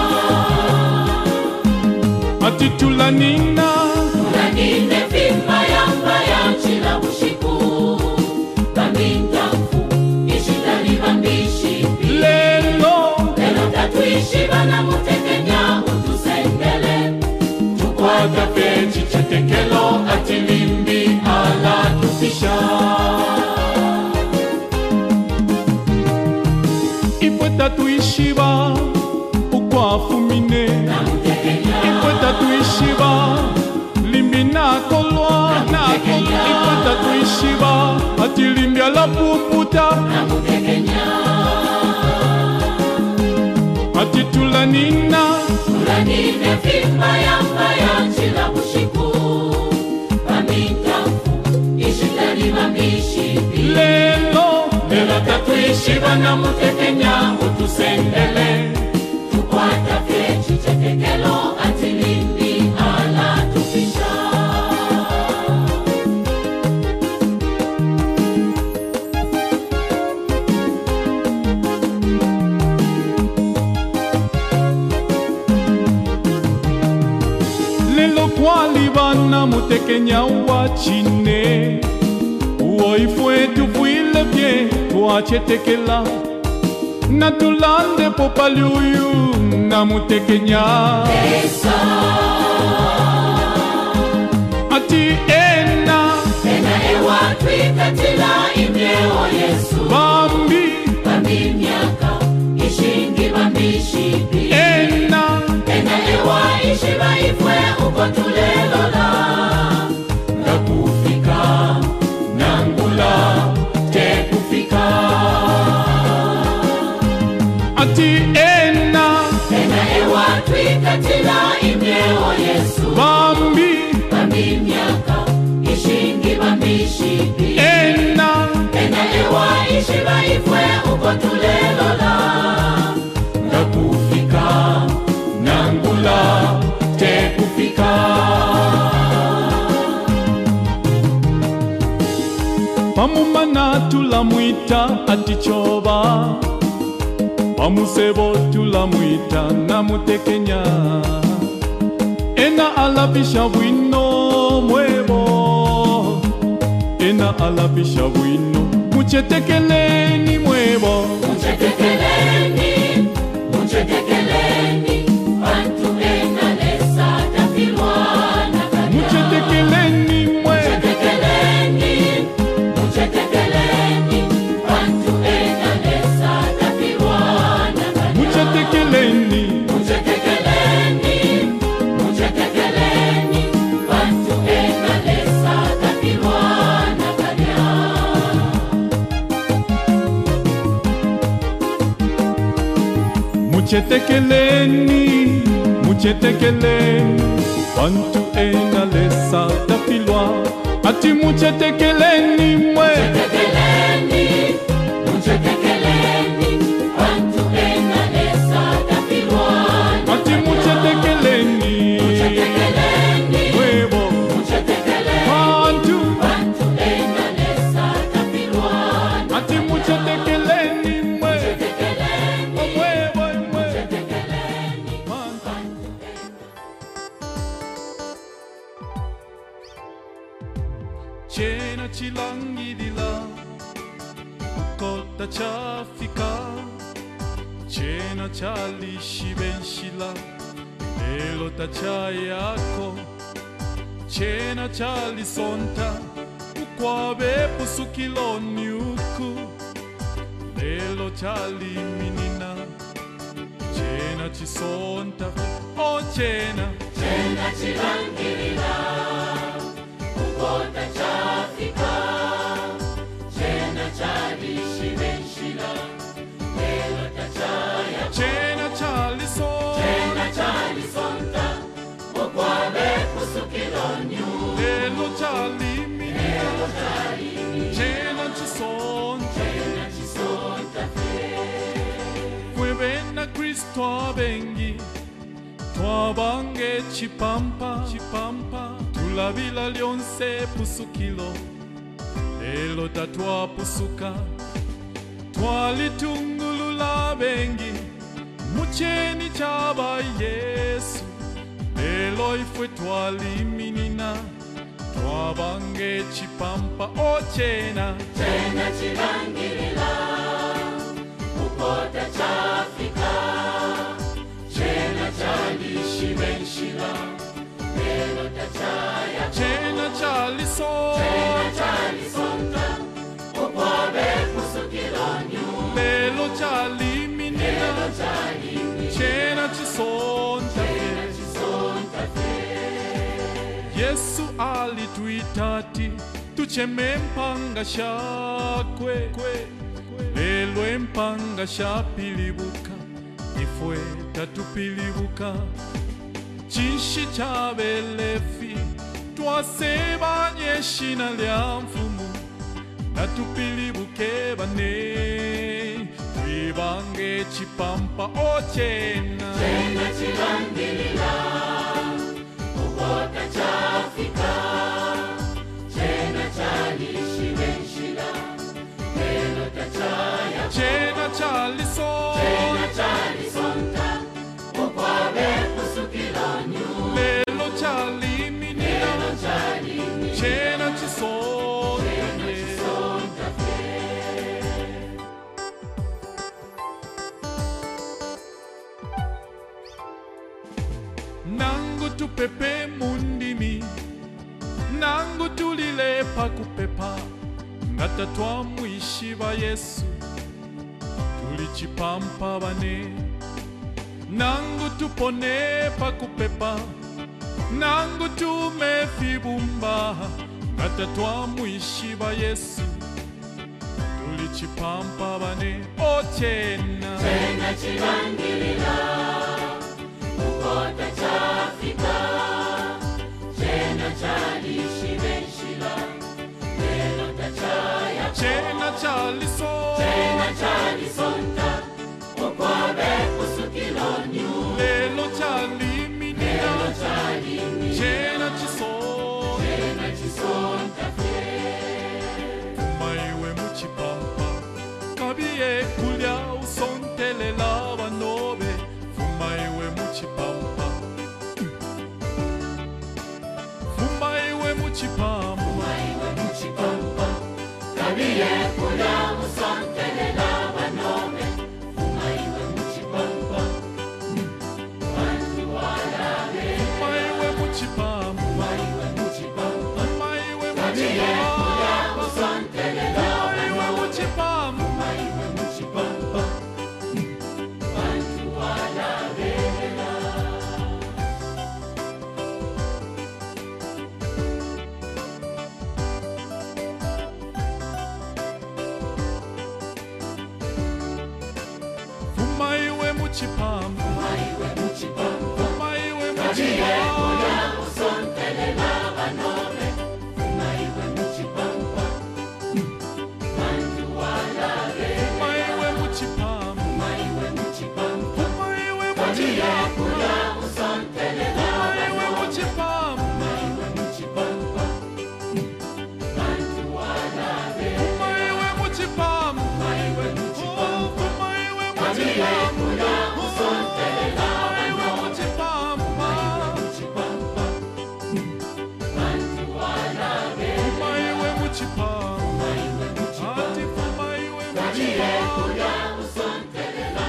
ati tulanina fimba ya chila bushiku bamintafu ishitali bambishi lelo tatuishi banamutekenya utusendele tukwata pechi chetekelo atilimbi ala tufisha ifwe tatuishiba ukwafumine ifwe tatuishiba limbi nakolwa ifwe tatuishiba atilimbi ala pumputa ati tulanina fimba ya chila bushiku bamintafu ishitali bambishi lelo tatuishi banamutekenya utusendele tukwata pechi chetekelo atilimbi ala tufisha lelo kwali banamutekenya wachine uoifwe tufwile pye twachetekela na tulande popali uyu namutekenya ati ena ewa twikatila imleo Yesu bambi miaka ishingi bambishipi ena ewa ishiba ifwe uko tulelola nakufika nangula tekufika ati ena ewa twikatila imleo Yesu bambi miaka ishingi bambishipi ena ewa ishiba ifwe uko tulelola nakufika nangula tekufika pamumana tulamwita atichoba pamusebo tulamwita namutekenya ena alabisha bwino mwebo ena alabisha bwino muchetekeleni mwebo muchetekeleni bantu enalesa tafirwana kanya muchetekeleni mwe muchetekeleni bantu enalesa tafirwana kanya muchetekeleni bantu enalesa tafirwana kanya muchetekeleni bantu enalesa tafilwa ati muchetekeleni mwe bantu enalesa tafirwana ati muchetekeleni mwebo bantu enalesa tafirwana ati muchetekeleni mwe mwebo mwe chena chilangilila kota chafika chena chalishibenshila lelo tacha yako chena chalisonta ukwabe pusukiloni uku lelo chaliminina chena chisonta o chena chilangilila ukota chafika chena chalishibenshila lelo tachaya chena chalisonta okwabe kusukiloni lelo chaliminina chena chisonta kwebena Kristo abengi Twabange chipampa tulabila lyonse pusukilo lelo tatwapusuka twalitungulula bengi mucheni chaba Yesu lelo ifwe twaliminina twabange chipampa ochena chilangilila ukota chafika chena chalishimenshila lelo tachaya chena chalisonta ukwabe kusukilonyu lelo chaliminina chena chisonta Yesu alituitati tucheme mpanga shakwe lelo empanga shapilibuka ifwe tatupilibuka chishi chabelefi twaseba nyeshina lya mfumu tatupilibuke bane twibange chipampa ochena chilangilila ukota chafika chena chalishimenshila lelo tachaya chena chalisonta ukwabe kusukilonyu lelo chaliminina chena chisonta nangu tupepe mundimi nangu tulile pakupepa ngata twamwishiba Yesu tulichipampa bane nangu tupone pakupepa nangu tumefibumba ngata twamwishiba Yesu tulichipampa bane ochena chilangilila ukota chafika chena chalishimenshila lelo tachaya chena chalisonta ukwabe kusukilonyu lelo chaliminina chena chisonta maiwe muchipampa kabiye kulya usontelela banobe fumaiwe muchipampa kabiye kulya usontelela banobe fumaiwe muchipampa bantu walabe fumaiwe muchipampa kabiye kulya usontelela fumaiwe muchipampa bantu walabe fumaiwe muchipampa kabiye kulya usontelela banobe fumaiwe muchipampa bantu walabe fumaiwe muchipampa kabiye kulya usontelela fumaiwe muchipampa bantu walabe fumaiwe muchipampa kabiye kulya usontelela bantu walabe fumaiwe muchipampa ati fumaiwe kabiye muchipampa kulya usontelela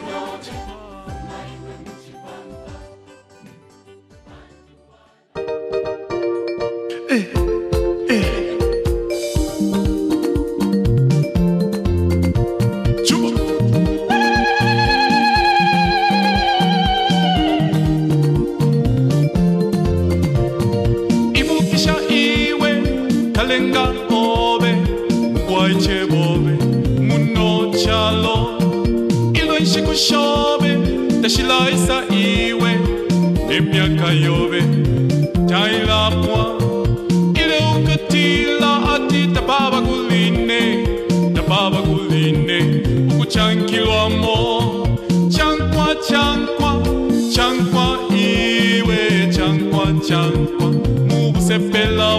ibukisha iwe kalenga obe ngwaiche bobe muno chalo ilo ishikushobe tashilaisa iwe emyaka yobe tailapwa ile ukatila ati tababa kuline ukuchankilwamo chankwa chankwa chankwa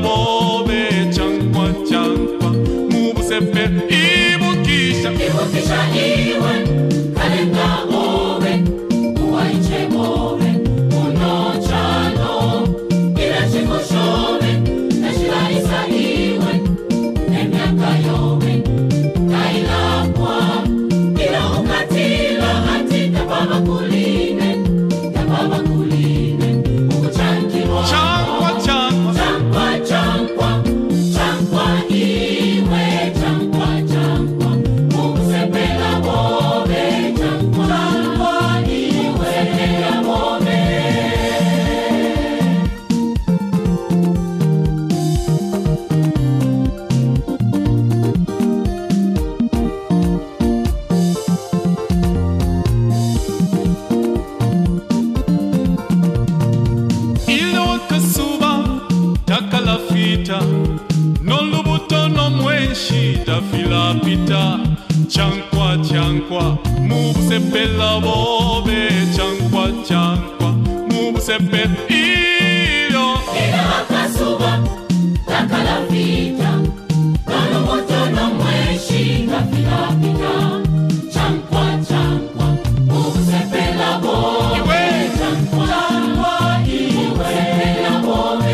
bobe chankwa chankwa mubusepe ibukisha iwe kalenga bobe uwaiche bobe unochano ila chingo shobe na shila isa iwe emyaka yobe kailapwa ila ukatila hati tababa kuline ukuchankiro chankwa chankwa chankwa chankwa chankwa iwe chankwa chankwa mubusepela bobe chankwa chankwa iwe sepela bobe takalafita nolubuto nomwenshi tafilapita chankwa chankwa mubusepela bobe chankwa chankwa mubusepe iyo akasuba takalafita nolubuto nomwenshi tafilapita chankwa chankwa mubusepela bobe chankwa chankwa iwe sepela bobe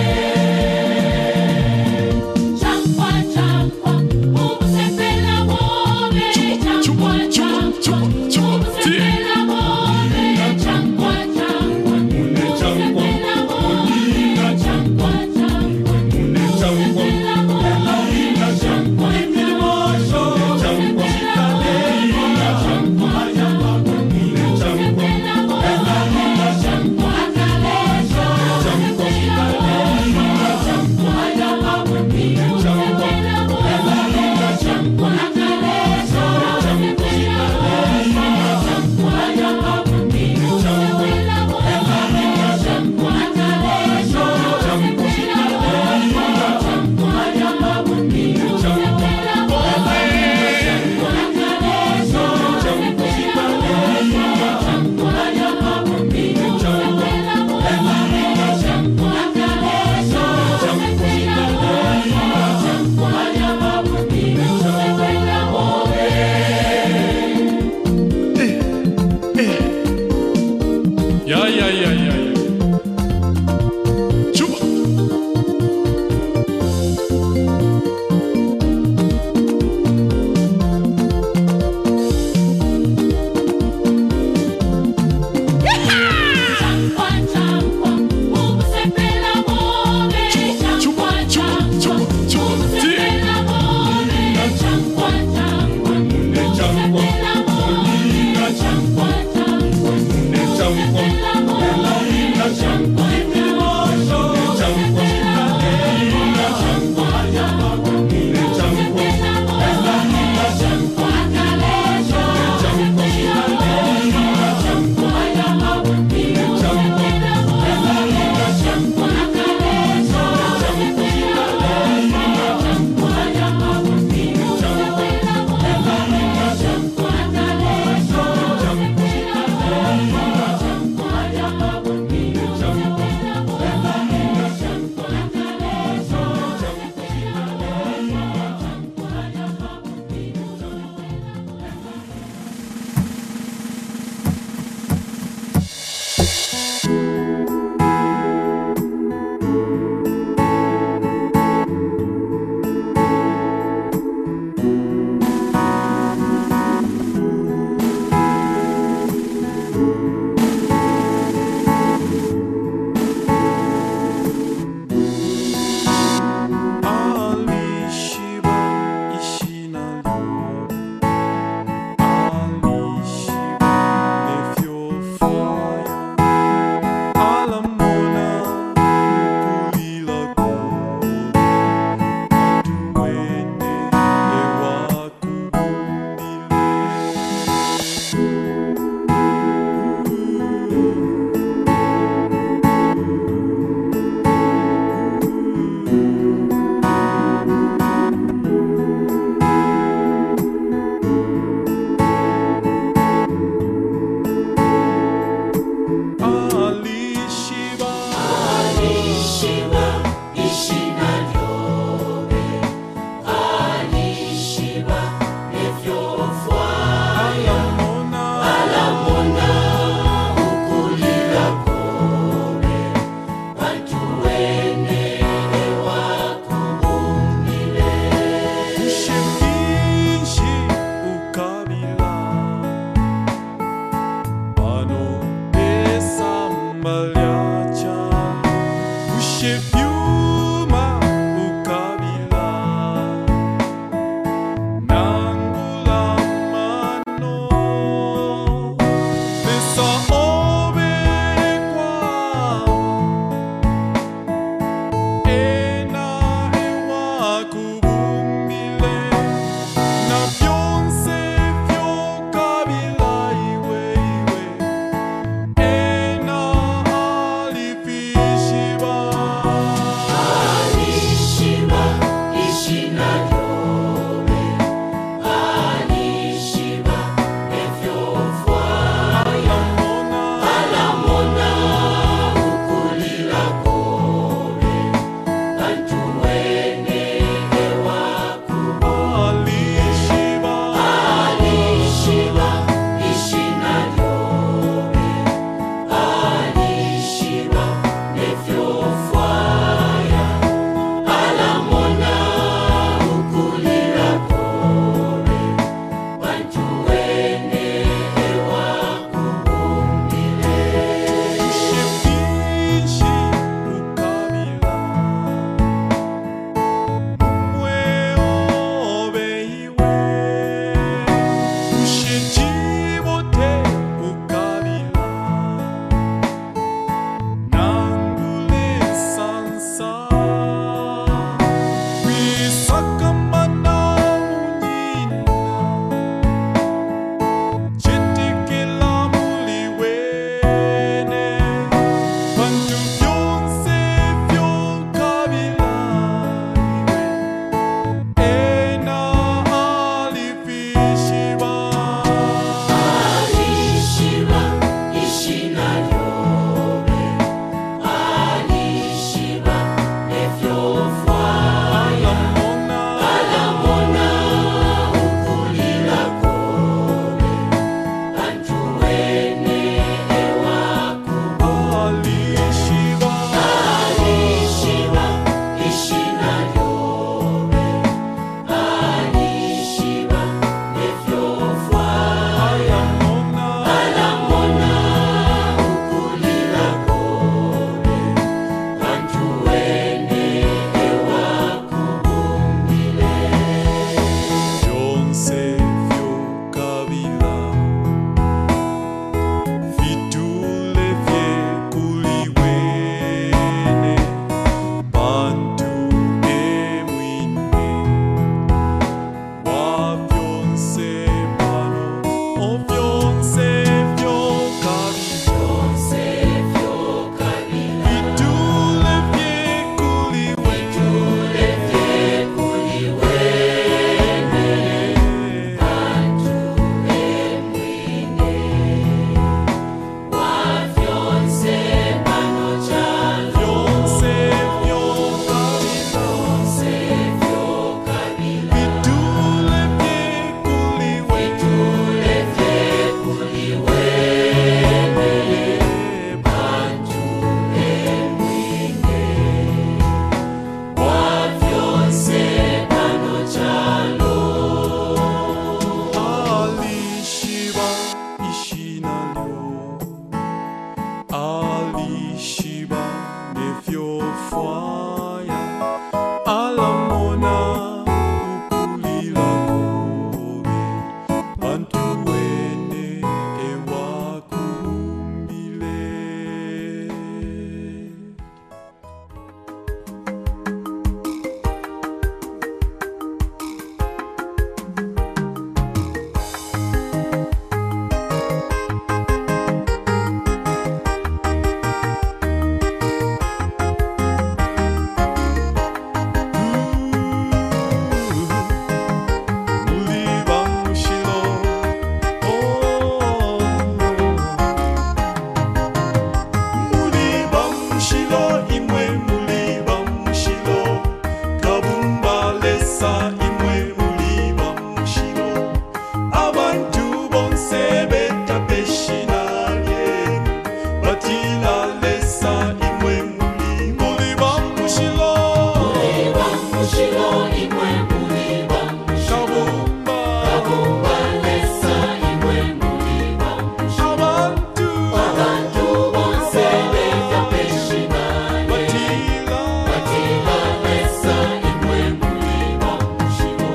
mushilo imwe muliba mushilo kabumba lesa imwe muliba mushilo abantu bonse beta peshinane batila lesa imwe muliba mushilo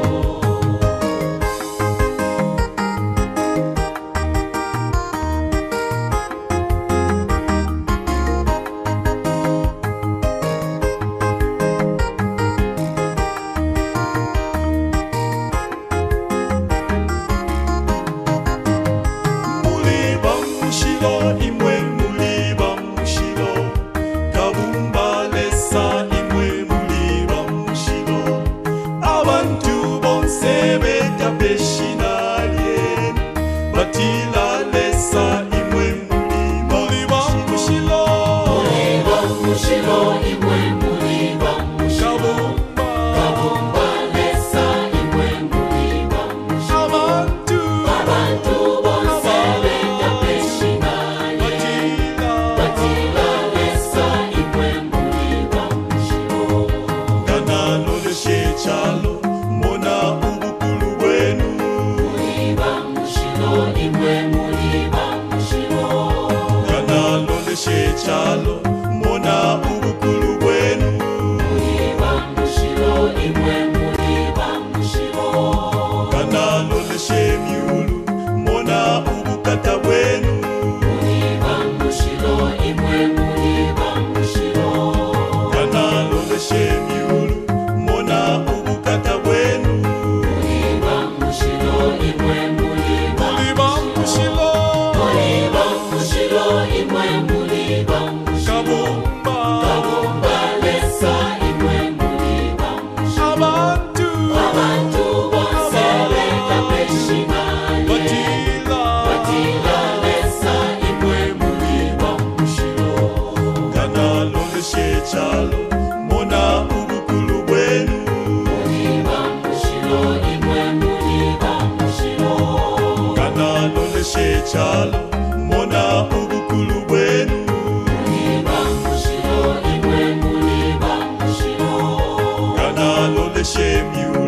Muliba mushilo imwe muliba mushilo kabumba lesa imwe muliba mushilo abantu bonse beta peshinalye batila lesa imwe muliba mushilo mushilo imwe muliba mushilo kabumba lesa imwe muliba mushilo abantu bonse beta peshinane batila lesa imwe muliba mushilo kanaloleshe chalo mona ubukulu bwenu muliba mushilo imwe muliba mushilo kanaloleshe chalo mona ubukulu bwenu muliba mushilo imwe muliba mushilo kanaloleshe myulu mona ubukata bwenu muliba mushilo imwe muliba mushilo kanaloleshe myulu mona ubukata bwenu muliba mushilo imwe muliba muliba mushilo muliba mushilo imwe muliba mushilo kabumba lesa imwe muliba mushilo abantu bonse beta peshinane batila lesa imwe muliba mushilo kanaloleshe chalo mona ubukulu bwenu muliba mushilo imwe muliba mushilo kanaloleshe chalo mona ubukulu bwenu muliba mushilo imwe muliba mushilo kanaloleshe myulu